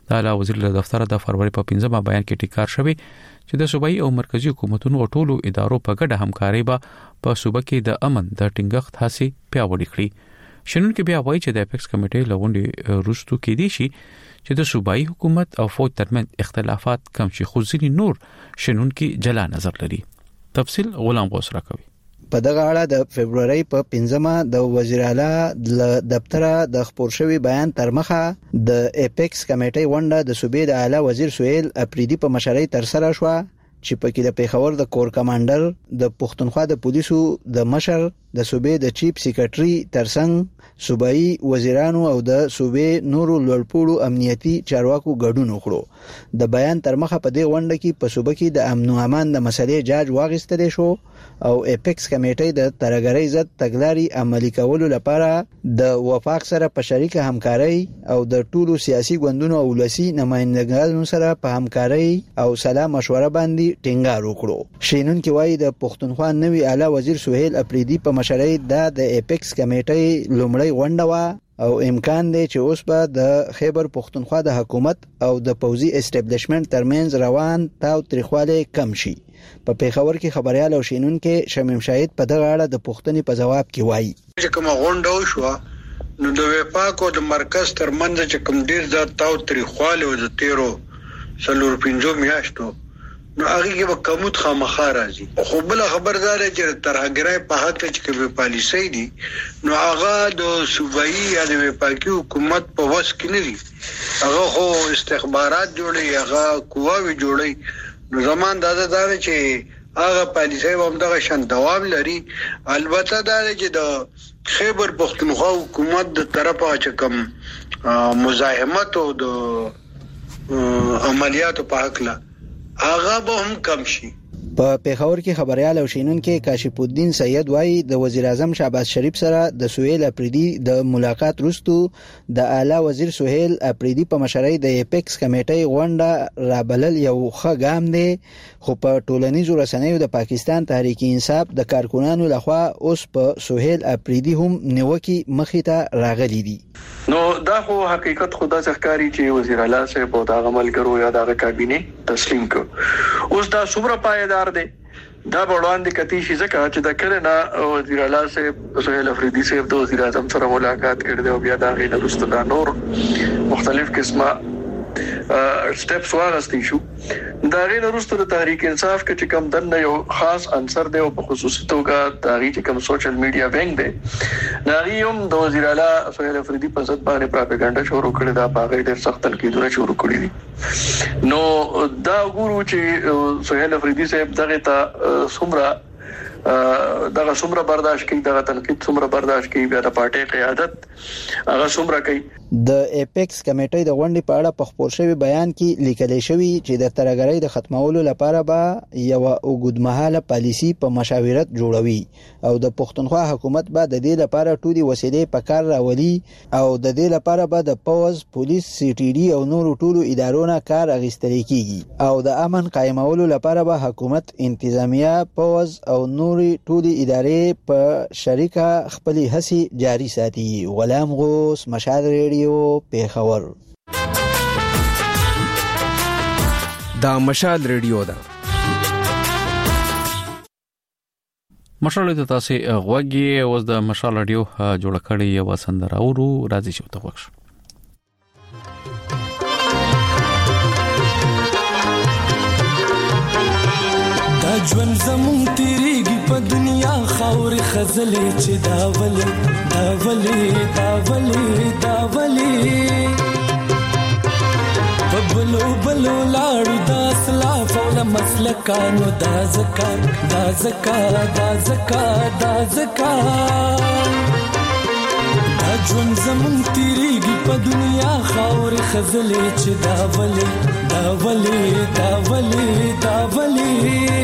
د اعلی وزیر له دفتر د فروری په 15 بیان کې ټیکار شوی چې د صوبایي او مرکزی حکومتونو ټولو ادارو په ګډه همکاري په صوبه کې د امن د ټینګښت هڅې پیاوړې کړي. شنن کې بیا وایي چې د اپیکس کمیټې لغونډې روستو کې دي چې د صوبایي حکومت او فوج ترمنځ اختلافات کم شي، خو ځینې نور شنن کې جلا نظر لري. تفصیل غلام غوث راکوي. په دغه اړه د فبرवरी په 15 د وزیر اعلی د دفتر د خبر شوی بیان تر مخه د اپیکس کمیټې ونډه د صوبې د اعلی وزیر سهیل اپریدي په مشرۍ تر سره شو چې پکې د پیښور د کور کمانډر د پښتونخوا د پولیسو د مشر د صوبې د چیف سیکریټري ترڅنګ صوبایي وزیرانو او د صوبې نورو لوړپوړو امنیتي چارواکو ګډون وکړو. د بیان تر مخه په دې ونډه کې په صوبه کې د امن او امان د مسلې جاج واغستل شو او اپیکس کمیټې د ترګرۍ ضد تګلاري عملي کولو لپاره د وفاق سره په شریکه همکاري او د ټولو سیاسي ګوندونو او ولسی نمائندګانو سره په همکاري او سلا مشوره باندې ټینګار وکړو. شینون کې وایي د پښتونخوا نوی اعلی وزیر سهیل اپریدي په مشرۍ د اپیکس کمیټې لومړی غونډه وا او امکان دی چې اوس به د خیبر پښتونخوا د حکومت او د پوځي اسټابلیشمنت ترمنځ روان تاو تریخواله کم شي. په پیښور کې خبريال او شینون کې شمیم شاهد په دغه اړه د پښتني په جواب کې وایي چې کوم غونډه وشو نو د وفاق او د مرکز ترمنځ چې کوم ډیر ځات تاو تریخواله او د تیرو سلور پنځو میاشتو نو هغه کې به کموت خامخا راځي. خو بل خبردار چې ترهګرای په حق چې کوم پالیسي دي نو هغه د صوبایي یا د وفاقي حکومت په وس کې نه دي. هغه خو استخبارات جوړي، هغه قواوي جوړي. نو زمان دا چې هغه پالیسي هم دغه شان دوام لري. البته دا چې د خیبر پښتونخوا حکومت د طرفه چې کوم مزاحمت او د عملیاتو په حق لا هغه به هم کم شي. په پیښور کې خبريال او شینون کې کاشف الدین سید وایي د وزیر اعظم شهباز شریف سره د سهیل اپریدي د ملاقات وروسته د اعلی وزیر سهیل اپریدي په مشرۍ د اپیکس کمیټې غونډه رابلل یو ښه ګام دی، خو په ټولنیزو رسنیو د پاکستان تحریک انصاف د کارکونانو لخوا اوس په سهیل اپریدي هم نیوکي مخې ته راغلي دي. نو دا خو حقیقت خدا ځخکاری چې وزیر اعلی صاحب او د عملګرو یا د کابینه تسلیم کړ. اوس دا څومره پایدار دی دا وړاندې کتی شي ځکه چې د کړه وزیر اعلی صاحب سهیل اپریدي صاحب د وزیر اعظم سره ملاقات کړي او بیا دا غي د رسته نور مختلف قسمه سټیپس واغستې شو. دا غي وروسته د تحریک انصاف کې چې کوم دنه یو خاص عنصر دی او په خصوصي توګه دا غي چې کوم سوشل میډیا وینګ دی دا غي هم د وزیر اعلی سهیل اپریدي په ضد باندې پروپاګاندا شروع کړی دا په غیر ډېر سخت تنقیدونه شروع کړی دي. نو دا ګورو چې سهیل اپریدي صاحب دغه ته څومره برداشت کوي، دغه تنقید څومره برداشت کوي، بیا د پارټي قیادت هغه څومره کوي. د اپیکس کمیټې د غونډې په اړه په خبر شوی بیان کې لیکل شوی چې د ترګرۍ د ختمولو لپاره به یو اوږدمهاله پالیسی په مشاورت جوړوي او د پښتونخوا حکومت به د دې لپاره ټولي وسیلې په کار راولي او د دې لپاره به د پوز، پولیس، سی ټي ډي او نورو ټولو ادارونو کار اغستل کیږي او د امن قائمولو لپاره به حکومت، انتظامیه، پوز او نوري ټولي ادارې په شریکه خپل هڅې جاري ساتي. غلام غوث، مشال ریډیو، پیښور. دا مشال ریډیو ده. مشال د تاسو غوږی اوس د مشال ریډیو جوړ کړی یو سندره اورو راځي چې ته وښه. دا ژوند زمون تیریږي په دنیا خاورې خزلې چې دا ولې په بلو لاړو دا اسلاف او مسلکانو دا زکا دا ژوند زمون تیریږي په دنیا خاورې خزلې چې دا ولې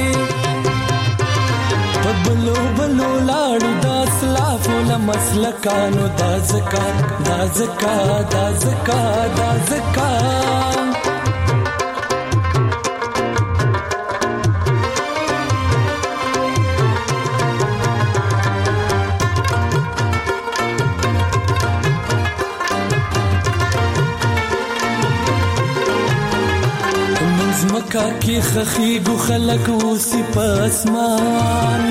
په بلو لاړو دا اسلاف او مسلکانو دا زکا کې خخیګو خلک اوسې په اسمان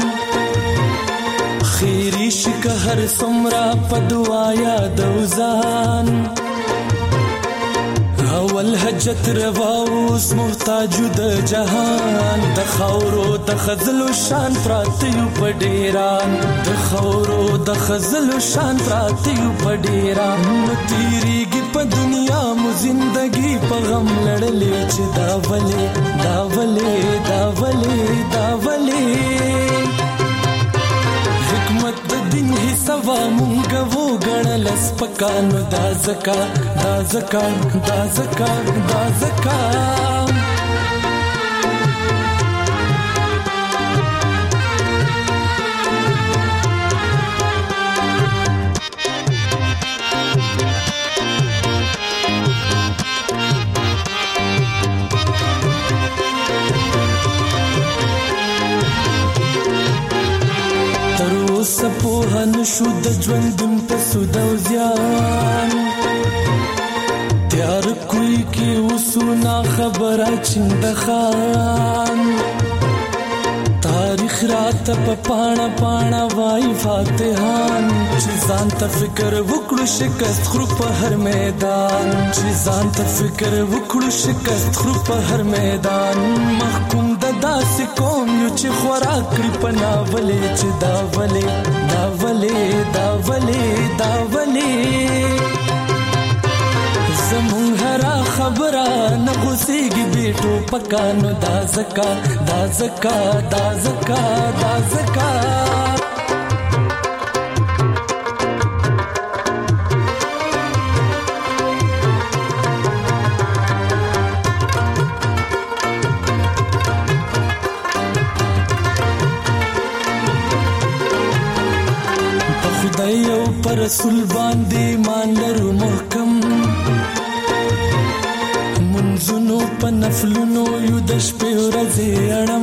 خیری شکه هر څومره په دعا یادو ځان اول حجت روا اوس محتاج د جهان د خاورو د خزلو شان پراتیو پډیران د خاورو د خزلو شان پراتیو پډیران نو تیریږي په دنیا مو زندگی په غم لړلې چې دا ولې دا ولې دا ولې دا ولې حکمت د دین حسابه مونږ وو غړل سپکانو دا زکا دا زکا دا زکا دا زکا سپوهن شو د ژوندون په سودا او زیان تیار کوي کې وسونا خبره چند خان تاریخ رات په پاڼه پاڼه وای فاتحان چې ځان ته فکر وکړو شکست خرو په هر میدان چې ځان ته فکر وکړو شکست خرو په هر میدان محکوم د داسې قوم یو چې خوراک کړی په ناولې چې دا ولې دا ولې دا ولې دا ولې زمون هرا خبره نه غوسیږي بیٹو پکانو دا زکا دا زکا دا زکا دا زکا خدایو پر رسول باندې مان لرو محکم منځونو په نفلونو یو د شپې ورځې اړم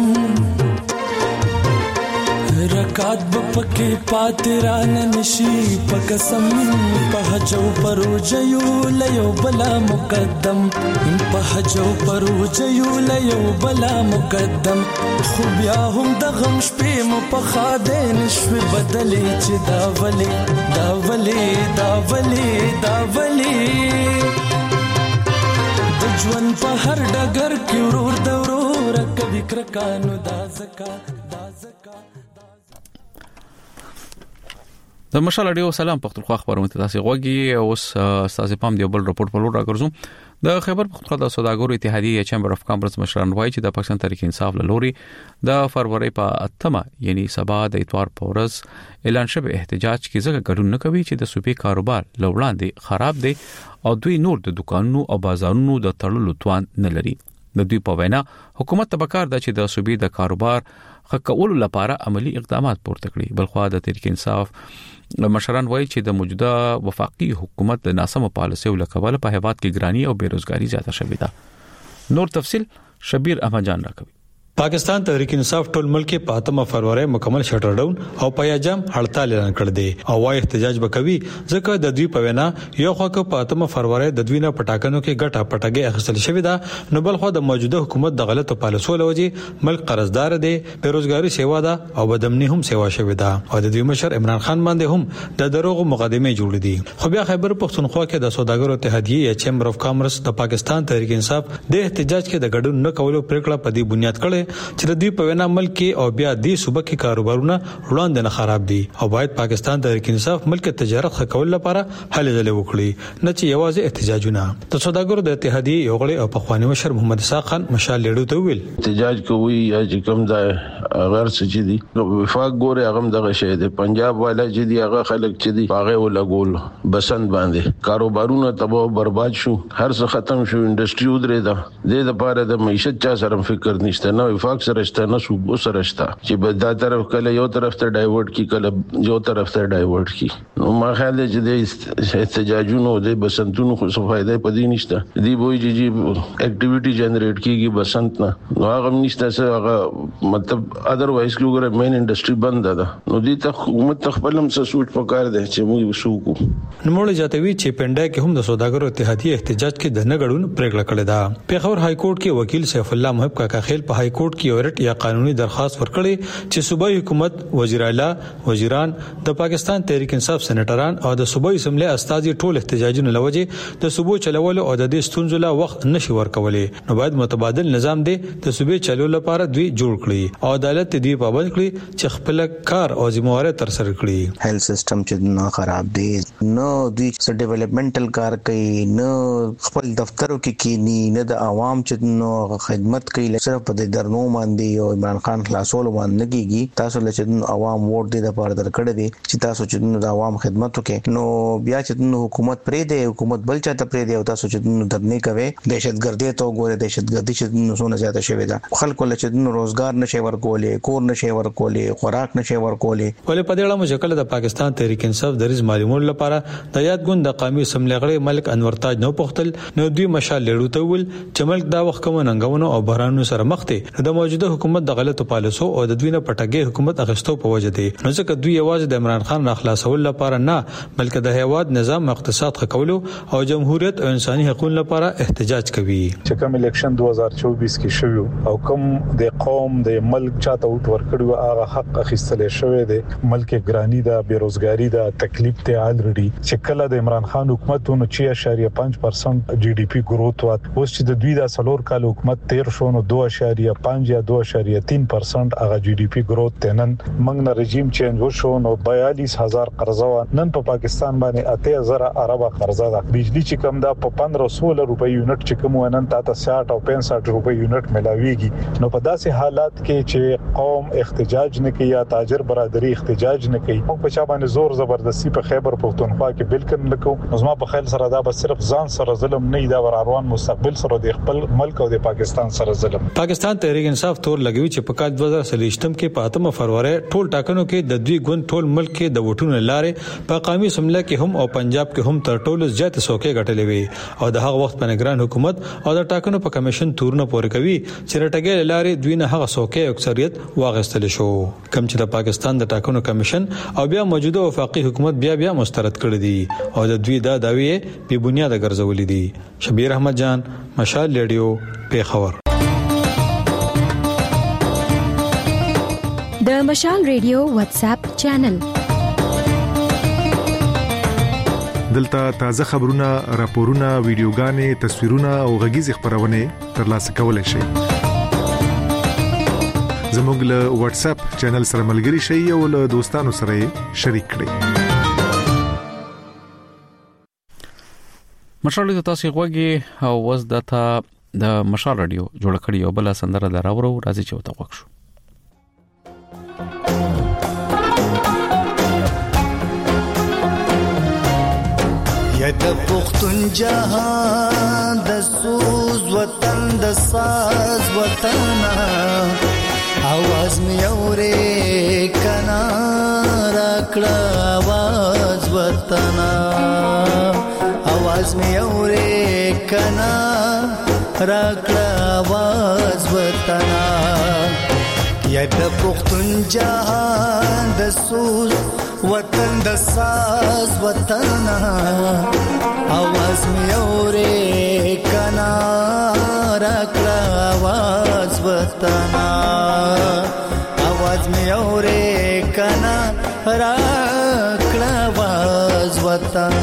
رکعت به پکې پاتې رانه نشي په قسم په حجو پروجیو لیو بلا مقدم په حجو پروجیو لیو بلا مقدم خو بیا هم د غم شپې مو په خاده نشوي بدلې چې دا ولې دا ولې دا ولې دا ولې د ژوند په هر ډګر کې ورور د ورور کوي کرکانو دا زکا دا زکا د مشال اډیو سلام پختونخوا خبرونه تاسو غوږی اوس استاد پام دی بل رپورت په لور راګرځو د خیبر پختونخوا د سوداګرو اتحادیه چیمبر اف کامرس مشران وایي چې د پاکستان تحریک انصاف له لوري د فروری په 8 یعنی سبا د اتوار په ورځ اعلان شوی احتجاج کې ځکه ګډون نه کوي چې د صوبې کاروبار لوړاندې خراب دی او دوی نور د دکانونو او بازارونو د تړلو توان نه لري د دوی په وینا حکومت تبکار د چې د صوبې د کاروبار خکول لپاره عملی اقدامات پورته کړي بلخو د تحریک انصاف مشران وایي چې د موجوده وفاقي حکومت د ناسمو پالیسیو لکبل په هیواد کې ګرانی او بیروزګاری زیاته شوې ده نور تفصيل شبیر احمد جان راکوي پاکستان تحریک انصاف ټول ملک په 8 فروری مکمل شټر ډاون او پیاجام هړتال اعلان کړ دی او وايي احتجاج وکوي ځکه د دوی په وینا یو خو په 8 فروری د دوی نه پټاکنو کې ګټه پټګي اخیستل شوې ده نو بل خو د موجوده حکومت د غلطو پالیسو لوجي ملک قرضدار دی بیروزګاری سیوا ده او بدامنی هم سیوا شوې ده او د دوی مشر عمران خان باندې هم د دروغ مقدمه جوړې دي خو بیا خیبر پختونخوا کې د سوداګرو اتحادیه یا چیمبر اف کامرس د پاکستان تحریک انصاف د احتجاج کې د ګډون نه کولو پریکړه په دې بنیاد کړي چې د دوی په وینا ملک او بیا د صوبې کې کاروبارونه وړاندې نه خراب دي او باید پاکستان تحریک انصاف ملک تجارت خکول لپاره هلې ځلې وکړي نه چې یوازې احتجاجونه د سوداګرو د اتحادیه یو غړي او پخوانی مشر محمد اسحاق خان مشال لیډو ته ویل احتجاج کوي یا چې کوم ځای غیر سچ دي وفاق ګوره هغه دغه شی دی پنجاب والا چې دی هغه خلک چې دی هغه ولګول بسند باندې کاروبارونه تباہ برباد شو هر څه ختم شو انډستری ودرې ده د لپاره د معیشت چا سره فکر نشته نه وفاق سره شته نه صوبو سره شته چې په دا طرف کله یو طرف ته ډایورټ کی کله یو طرف ته ډایورټ کی نو ما خیال دی چې د احتجاجونو د بسنتونو خو څه فائدې پدې نشته دی وایي چې اکټیویټي جنریټ کیږي بسنت نه نو هغه نشته څه هغه مطلب اذروایز کې وګوره مین انډستری بند ده نو دې ته حکومت خپلم څه سوچ پکار دی چې موږ وسوکو. نوموړي جاتوي چې پنډا کې هم د سوداګرو اتحادیه احتجاج کې د نګړون پریکړه کړې ده. پیښور های کورټ کې وکیل سیف الله محب کاکا خیل په های کورټ کې اورټ یا قانوني درخواست ورکړي چې صوبایي حکومت وزیر اعلی وزیران د پاکستان تحریک انصاف سېنیټران او د صوبایي اسمبلی استازي ټول احتجاجونه لوجه د صوبو چلولو او د دې ستونزو لا وخت نشي ورکولې نو باید متبادل نظام دی د صوبې چلولو لپاره دوی جوړ کړي او عدالت دی پابند کړي چې خپل کار او ذمہواری تر سره کړي. هیلث سیستم چې نه خراب دی نو دوی څه ډیولپمنټل کار کوي نه خپل دفترو کې کینی نه د عوام چې نو خدمت کوي صرف په درنو باندې او عمران خان خلاصول باندې کیږي. تاسو له چې عوام ووټ دي د پاره درکړه دي چې تاسو چې د عوام خدمت وکړي نو بیا چې حکومت پرې دی حکومت بل چاته پرې دی او تاسو چې درنې کوي دهشتګردي ته وګوره دهشتګردي چې څونه زیاته شوی دا خلکو له چې روزګار نشي ورکولې کور نشي ورکولې خوراک نشي ورکولې. ولې په دې اړه مشکل د پاکستان تحریک انصاف د ریز معلومات لپاره د یادګوند د قومي اسمبلی غړي ملک انور تاج نو پختل نو دوی مشال لړو ته ول چې ملک دا وخت کوم ننګونو او بحرانونو سره مخ دي د موجوده حکومت د غلطو پالیسو او د دوی نه پټګي حکومت اغستو په وجه دي نو ځکه دوی یوازې د عمران خان خلاصول لپاره نه بلکې د هیواد نظام اقتصاد خکولو او جمهوریت او انساني حقوقو لپاره احتجاج کوي. چې کوم الیکشن 2024 کې شوی او کوم د قوم د ملک چاته وټ ورکړو هغه حق اخیستل شوی دی. ملک ګرانی دا بیروزګاری دا تکلیف ته الریډي چې کله د عمران خان حکومتونو 6.5% جی ډی پی گروث وات اوس چې د دوی د سلور کال حکومت 13 شونو 2.5 یا 2.3% هغه جی ډی پی گروث تنن موږ نه رژیم چینج وشو نو 42000 قرضه نن په پاکستان باندې 8000 ارب قرضه ده. بجلی چې کم دا په 1500 روپۍ یونټ چې کوم ونن تا 60 او 65 روپۍ یونټ ملاويږي نو په داسې حالات کې چې قوم احتجاج نه کوي یا تاجر برادری احتجاج نه کوي او په چا باندې زور زبردستی په خیبر پختونخوا کې بالکل نکو نظم په خیال سره دا به صرف ځان سره ظلم نه دا روان مستقبل سره د خپل ملک او د پاکستان سره ظلم. پاکستان تحریک انصاف تور لګوي چې په کال 2023 کې په 8 فروری ټول ټاکنو کې د دوی ګوند ټول ملک کې د ووټونو لارې په قومي اسمبلی کې هم او پنجاب کې هم تر ټولو زیات څوکۍ ګټلې وي او د هغه وخت په نگران حکومت او د ټاکنو په کمیشن تورونه پورې کوي چې رټګې لارې دوی نه هغه څوکۍ اکثریت واغستل شو کوم چې د پاکستان د ټاکنو کمیشن او بیا موجوده وفاقي حکومت بیا مسترد کړی دي او د دوی دا داوی په بنیاد ګرځولې دي. شبیر احمد جان مشال ریډیو پیښور. د مشال ریډیو واتس اپ چینل دلته تازه خبرونه راپورونه ویډیوګانې تصویرونه او غږیز خبرونه ترلاسه کولای شئ. زموږ له واتس اپ چینل سره ملګري شئ او له دوستانو سره شریک کړئ. مشال د تاسو غوږی او وز دتا د مشال رادیو جوړ کړی او بل سندره دراورو راځي چې وته وښو. یا د پختون جهان د سوز وطن د ساز وطن आवाज می اورې کنا راکړه आवाज وطن आवाज می اورې کنا راکړه आवाज وطن یا د پختون جهان د سوز وطن د ساز وطن आवाज می اورې کنا راکړه आवाज وطن आवाज می اورې کنا راکړه आवाज وطن.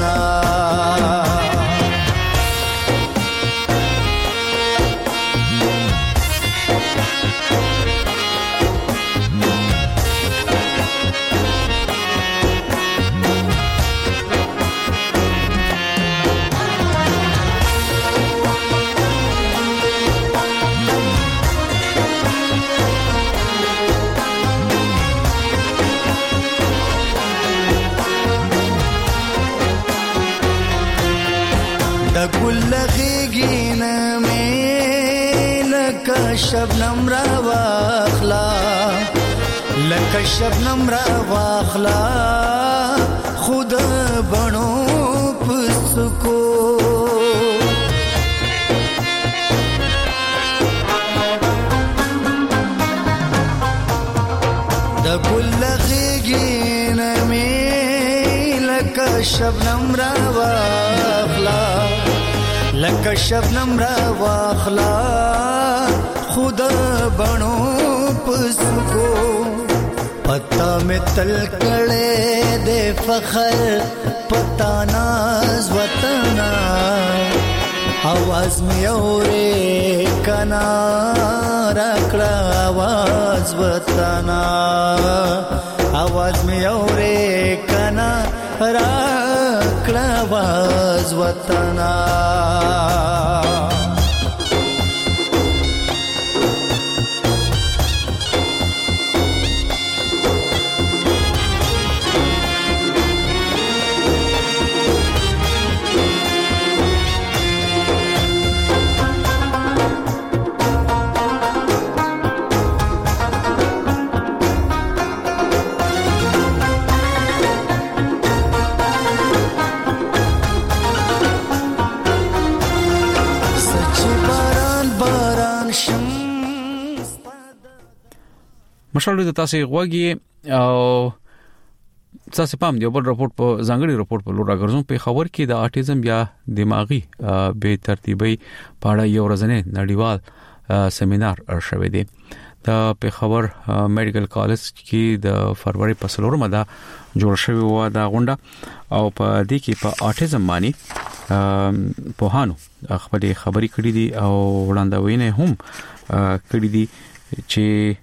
شبنم را واخلا لکه شبنم را واخلا خود بڼو پسکو شبنم را واخلا لکه شبنم را واخلا خود بڼو پسکو پتا میں تل کړه د فخر پتا ناز وطنا आवाज में औरे कना रखड़ा आवाज बताना आवाज में औरे कना रखड़ा आवाज बताना مشال د تاسو غوږی او تاسو پام دی بل رپورت په ځانګړي رپورت په لور راګرځم په خبر کې د اټیزم یا دماغي بے ترتیبي په اړه یو ورځنی نړیوال سیمینار شوه دی د په خبر میډیکل کالج کې د فروری په سلورمه دا جوړ شوی و دا غونډه او په دې کې په اټیزم باندې په هانو خپل خبري کړې دي او وړاندوینه هم کړې دي چې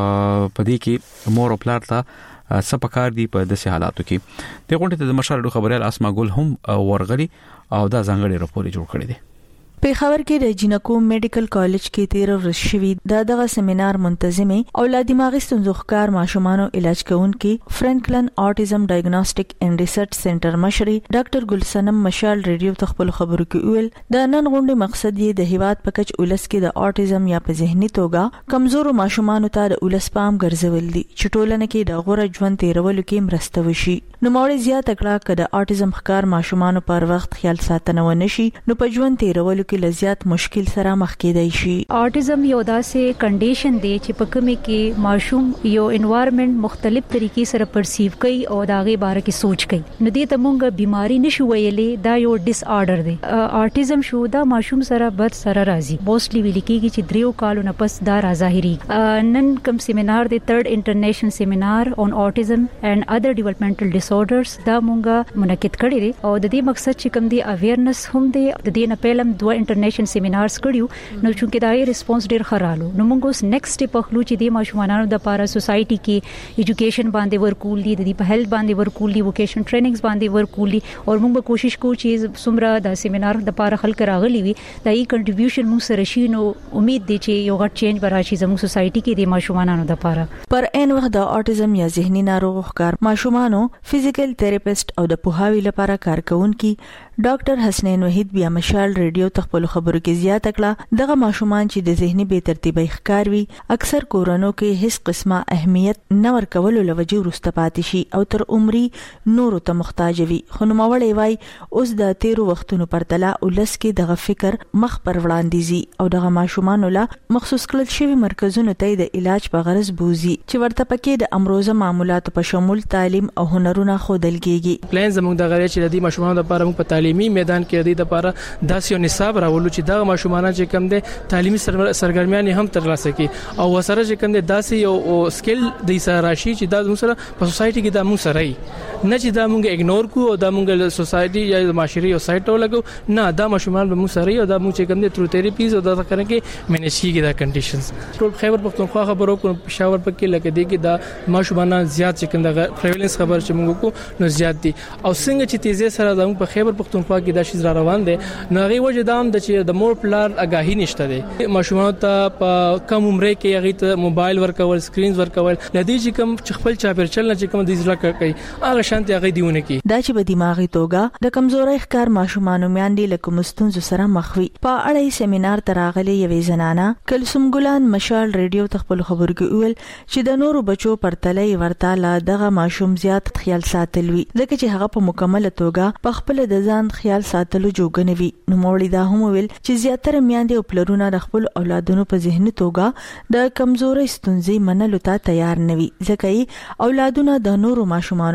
په دې کې مور او پلار ته سپکار دي په داسې حالاتو کې د غونډې ته د مشال خبريال اسما ګل هم ورغلي او دا ځانګړي راپور جوړ کړی دی په خبر کې د جنکو میډیکل کالج کې 13 ورځې شوی دغه سیمینار منتظمه او لا دماغي ستونزو ښکار ماشومانو علاج کوونکي فرانکلن اټیزم ډایګنوستیک اینڈ ریسرچ سنټر مشري ډاکټر ګلسنم مشال ریډیو تخپل خبرو کې ویل د نن غونډې مقصد یې د هیواد په کچ ولس کې د اټیزم یا په ذهني توګه کمزورو ماشومانو ته د ولس پام ګرځول دي چې ټولنه کې د غوړه ژوند تیرولو کې مرسته وشي نو موري زیات کړه کده اټیزم ښکار ماشومانو پر وخت خیال ساتنه ونشي نو په ژوند تیرولو کې لزیات مشکل سره مخ کېدای شي اټیزم یو داسې کنډیشن دی چې په کومه کې ماشوم یو انوایرنمنت مختلف طریقې سره پرسیو کوي او داغه باره کې سوچ کوي نو دې ته مونږ بیماری نشو ویلې دا یو ډیس آرډر دی اټیزم شو دا ماشوم سره بد سره راځي موستلی ویل کېږي چې دریو کالو نه پس دا راظاهري نن کوم سیمینار دی تھرد انټرنیشنل سیمینار اون اټیزم اینڈ ادر ډیولپمنټل ډیسورډرز دا مونږ منعقد کړی دی او د دې مقصد چې کوم دی اویرنس هم دی د دې نه پهلم دوه انټرنیشنل سیمینارز کړیو نو چې دای ریسپانس ډیر خرالو نو موږ اوس نیکسټ سټیپ اخلو چې د ماشومانو د لپاره سوسايټي کې ایجوکیشن باندې ورکول دي د په هیلث باندې ورکول دي ووکیشن ټریننګز باندې ورکول دي او موږ به کوشش کوو چې څومره د سیمینار د لپاره خلک راغلي وي دای کنټریبیوشن موږ سره شي نو امید دي چې یو غټ چینج براشي زموږ سوسايټي کې د ماشومانو لپاره پر ان وخت د اټیزم یا ذهني ناروغ ښکار ماشومانو فزیکل تھراپیست او د پوهاوی لپاره کارکونکي ډاکټر حسنین وحید بیا مشال ریډیو تخپل خبرو کې زیاته کړه دغه ماشومان چې د ذهني بے ترتیبي ښکار وي اکثر کورونو کې هیڅ قسمه اهمیت نه ورکول لوجه ورسته پاتې شي او تر عمرې نورو ته محتاج وي خو نو مولې وای اوس د 13 وختونو پرتله ولس کې دغه فکر مخ پر وړاندې زی او دغه ماشومان له مخصوص کړل شوی مرکزونو ته د علاج په غرض بوزي چې ورته پکې د امروزه معمولات په شمول تعلیم او هنرونه خودل کېږي پلان زموږ د غړي چې د ماشومانو لپاره موږ په تعلیمي میدان کې د لپاره داسې نصاب راولو چې دا ماشومان چې کم دي تعلیمي سرګرمیان هم ترلاسه کوي او وسره چې کم دي داسې یو سکل د سراشي چې د سره په سوسايټي کې د مو سره نه چې دا مونږ اګنور کو او دا مونږ سوسايټي یا د معاشري او سایټ ولګو نه دا ماشومان به مو سره او دا مونږ چې کم دي ترو تھراپیز او دا کړن کې مینج کیږي دا کنډیشنز ټول خیبر پختونخوا خبرو کو پېښور پکې لکه دي کې دا ماشومان زیات چې کم د پریویلنس خبر چې مونږ کو نو زیات دي او څنګه چې تیزه سره د په خیبر پختونخوا کې دا شی روان دي نو غي وجه دام د چې د مور پلار اگاهی نشته دي ماشومان ته په کم عمر کې هغه ته موبایل ورکول سکرینز ورکول لدی چې کم خپل چاپیر چل نه چې کم د ځلا کوي هغه شانتي هغه دیونه کی دا چې په دماغي توګه د کمزوري ښکار ماشومان میاندې لکه مستونزو سره مخوي په اړه سیمینار تراغلي یوې زنانه کلثوم ګلان مشال ریډیو تخپل خبرو کې ویل چې د نورو بچو پرتلې ورته لا دغه ماشوم زیات خیال ساتل وی ځکه چې هغه په مکمل توګه په خپل د ځان خیال ساتلو جوګنوي نو مولې دا هم ویل چې زیاتره میاندې او پلرونه د خپل اولادونو په ذهني توګه د کمزوري ستونزې منلو ته تیار نه وي ځکه اولادونه د نورو ماشومانو پرنګ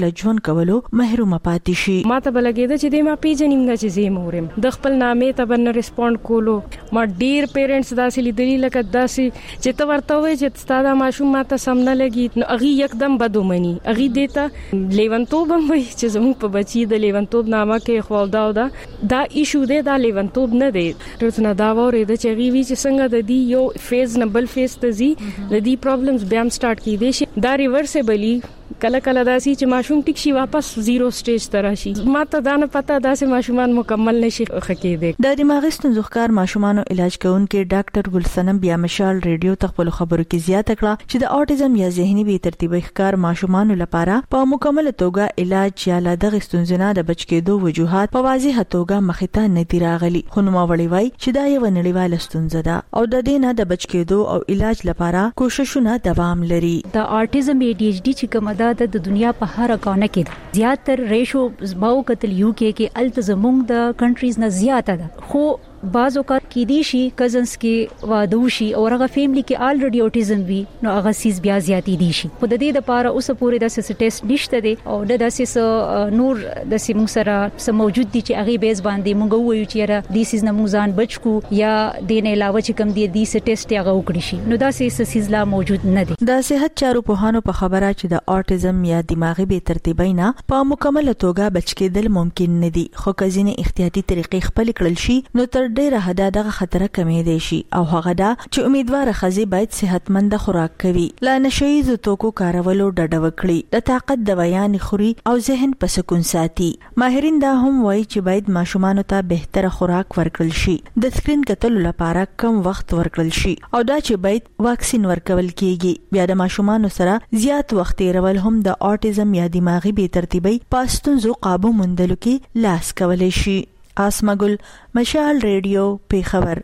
لجون کولو محروم پاتې شي. ما ته بلګیده چې د ما پیجنیم نه چې زه مورم د خپل نامې ته بن ریسپونډ کولو. ما ډیر پیرنټس داسې لیدلی لکه داسې چې ته ورته وې چې ستاسو ماشوم ماته سم نه لګي نو اغي یکدم بدومني اغي دیتا لیونتوب هم وي چې زموږ په بچي د لیونتوب نامه کې خپل دا ایشو دی دا لیونتوب نه دی. ترڅو دا وره د چغي وی چې څنګه د دې یو فیز نه بل فیز ته زی د دې پرابلمز بیا هم سٹارټ کیدي شي. دا ریورسیبلی کله کله داسي چې ماشوم ټیک شي واپس زیرو سټیج ته راشي. ماته دا نه پته داسې ماشومان مکمل نشي خکېده. د دماغي ستونزو ښکار ماشومانو علاج کوونکې ډاکټر ګلسنم بیا مشال ریډیو تخپل خبرو کې زیاته کړه چې د اوټیزم یا ذهني بې ترتیبي ښکار ماشومانو لپاره په مکمل توګه علاج یا له ستونزو د بچ کېدو وجوهات په واضح توګه مخې ته نه دي راغلي. خو نوموړي وایي چې دا یو نړیواله ستونزه ده او د دې نه د بچ کېدو او علاج لپاره کوششونه دوام لري. د اوټیزم ADHD چې کومه د دنیا په هر کونه کې زیاتر ریشو باو قتل UK کې التزمونګ د کنټریز نه زیاته ده. خو بعض اوقات کې دي شي کزنز کې وادوشي او هغه فیملی کې الریډي اوټیزم وي نو هغه سیس بیا زیاتی دي شي. په دې لپاره اوس پورې د ټیسټ نشته دي او د داسې نور د سیمو سره سم موجود دي چې هغه بیس باندې موږ وایو چې را دي سیس نه موږ ځان بچ کو یا دین علاوه چې کم دي ټیسټ هغه وکړي شي. نو داسې سیس لا موجود نه دي. د صحت چارو په هانو په خبره چې د اوټیزم یا دماغي بې ترتیبي نه په مکمل توګه بچ کېدل ممکن نه دي. خو کزینه احتیاطي طریقې خپل کړل شي نو تر ډیره حد دغه خطر کمې دي شي او هغه دا چې امیدوار خزي باید صحتمند خوراک کوي، لا نشهیز توکو کارولو ډډه وکړي، د طاقت د بیان خوري او ذهن په سکون ساتي. ماهرین دا هم وایي چې باید ماشومان ته بهتره خوراک ورکړل شي، د سکرین کتلو لپاره کم وخت ورکړل شي او دا چې باید واکسین ورکول کیږي. بیا د ماشومان سره زیات وخت تیرول هم د اوټیزم یا دماغي بې ترتیبي په ستونزو قابو موندلو کې لاس کولای شي. آسما ګل، مشال ریډیو، پیښور.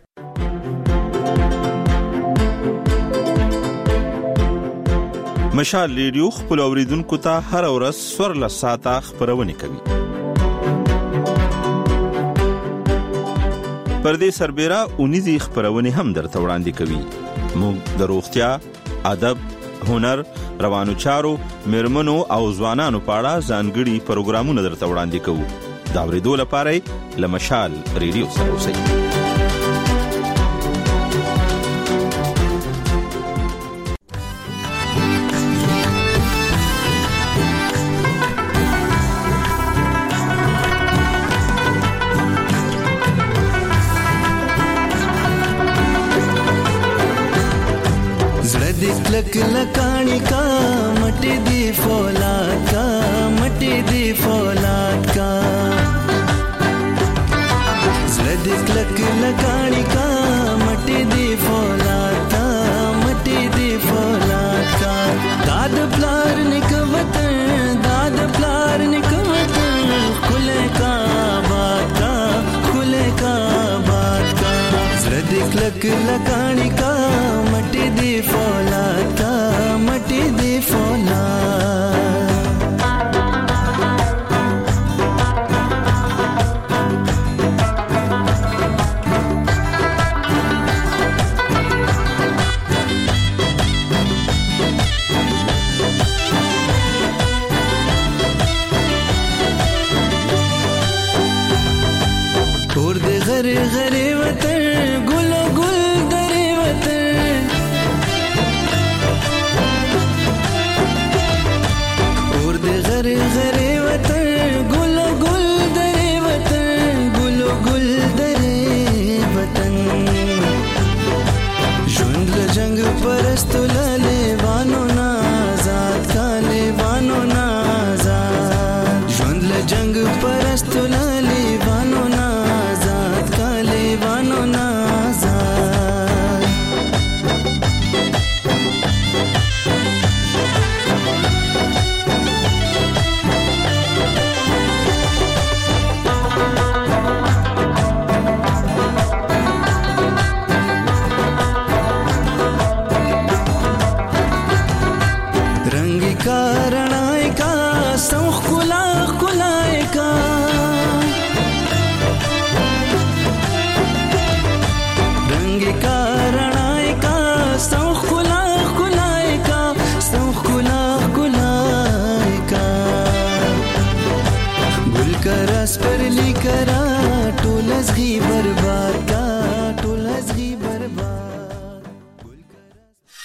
مشال ریډیو خپل اوریدونکو ته هر ورځ سورل ساعته خبرونه کوي. پردې سربېره اونیزي خبرونه هم درته وړاندې کوي. موږ د روغتیا، ادب، هنر، روانو چارو، میرمنو او ځوانانو په اړه ځانګړي پروګرامونه درته وړاندې کوو. دا ورېدو لپاره لمشال ریډیو سره اوسئ. زړه دې کلک لکاڼي کا مټې دې فولاد کا مټې دې فولاد کا کلک لکاڼي کا مټې دی فولاد کا مټې دی فولاد کا داد پلار نکوتن داد پلار نکوتن کله کا بات کا کله کا بات کا زړه دې کلک لکاڼي کا مټې دی فولاد کا مټې دی فولاد. غری غری وطن ګل ګل درې وطن اور دې غری غری وطن ګل ګل درې وطن ګل ګل درې وطن ژوند له جنگ پرستو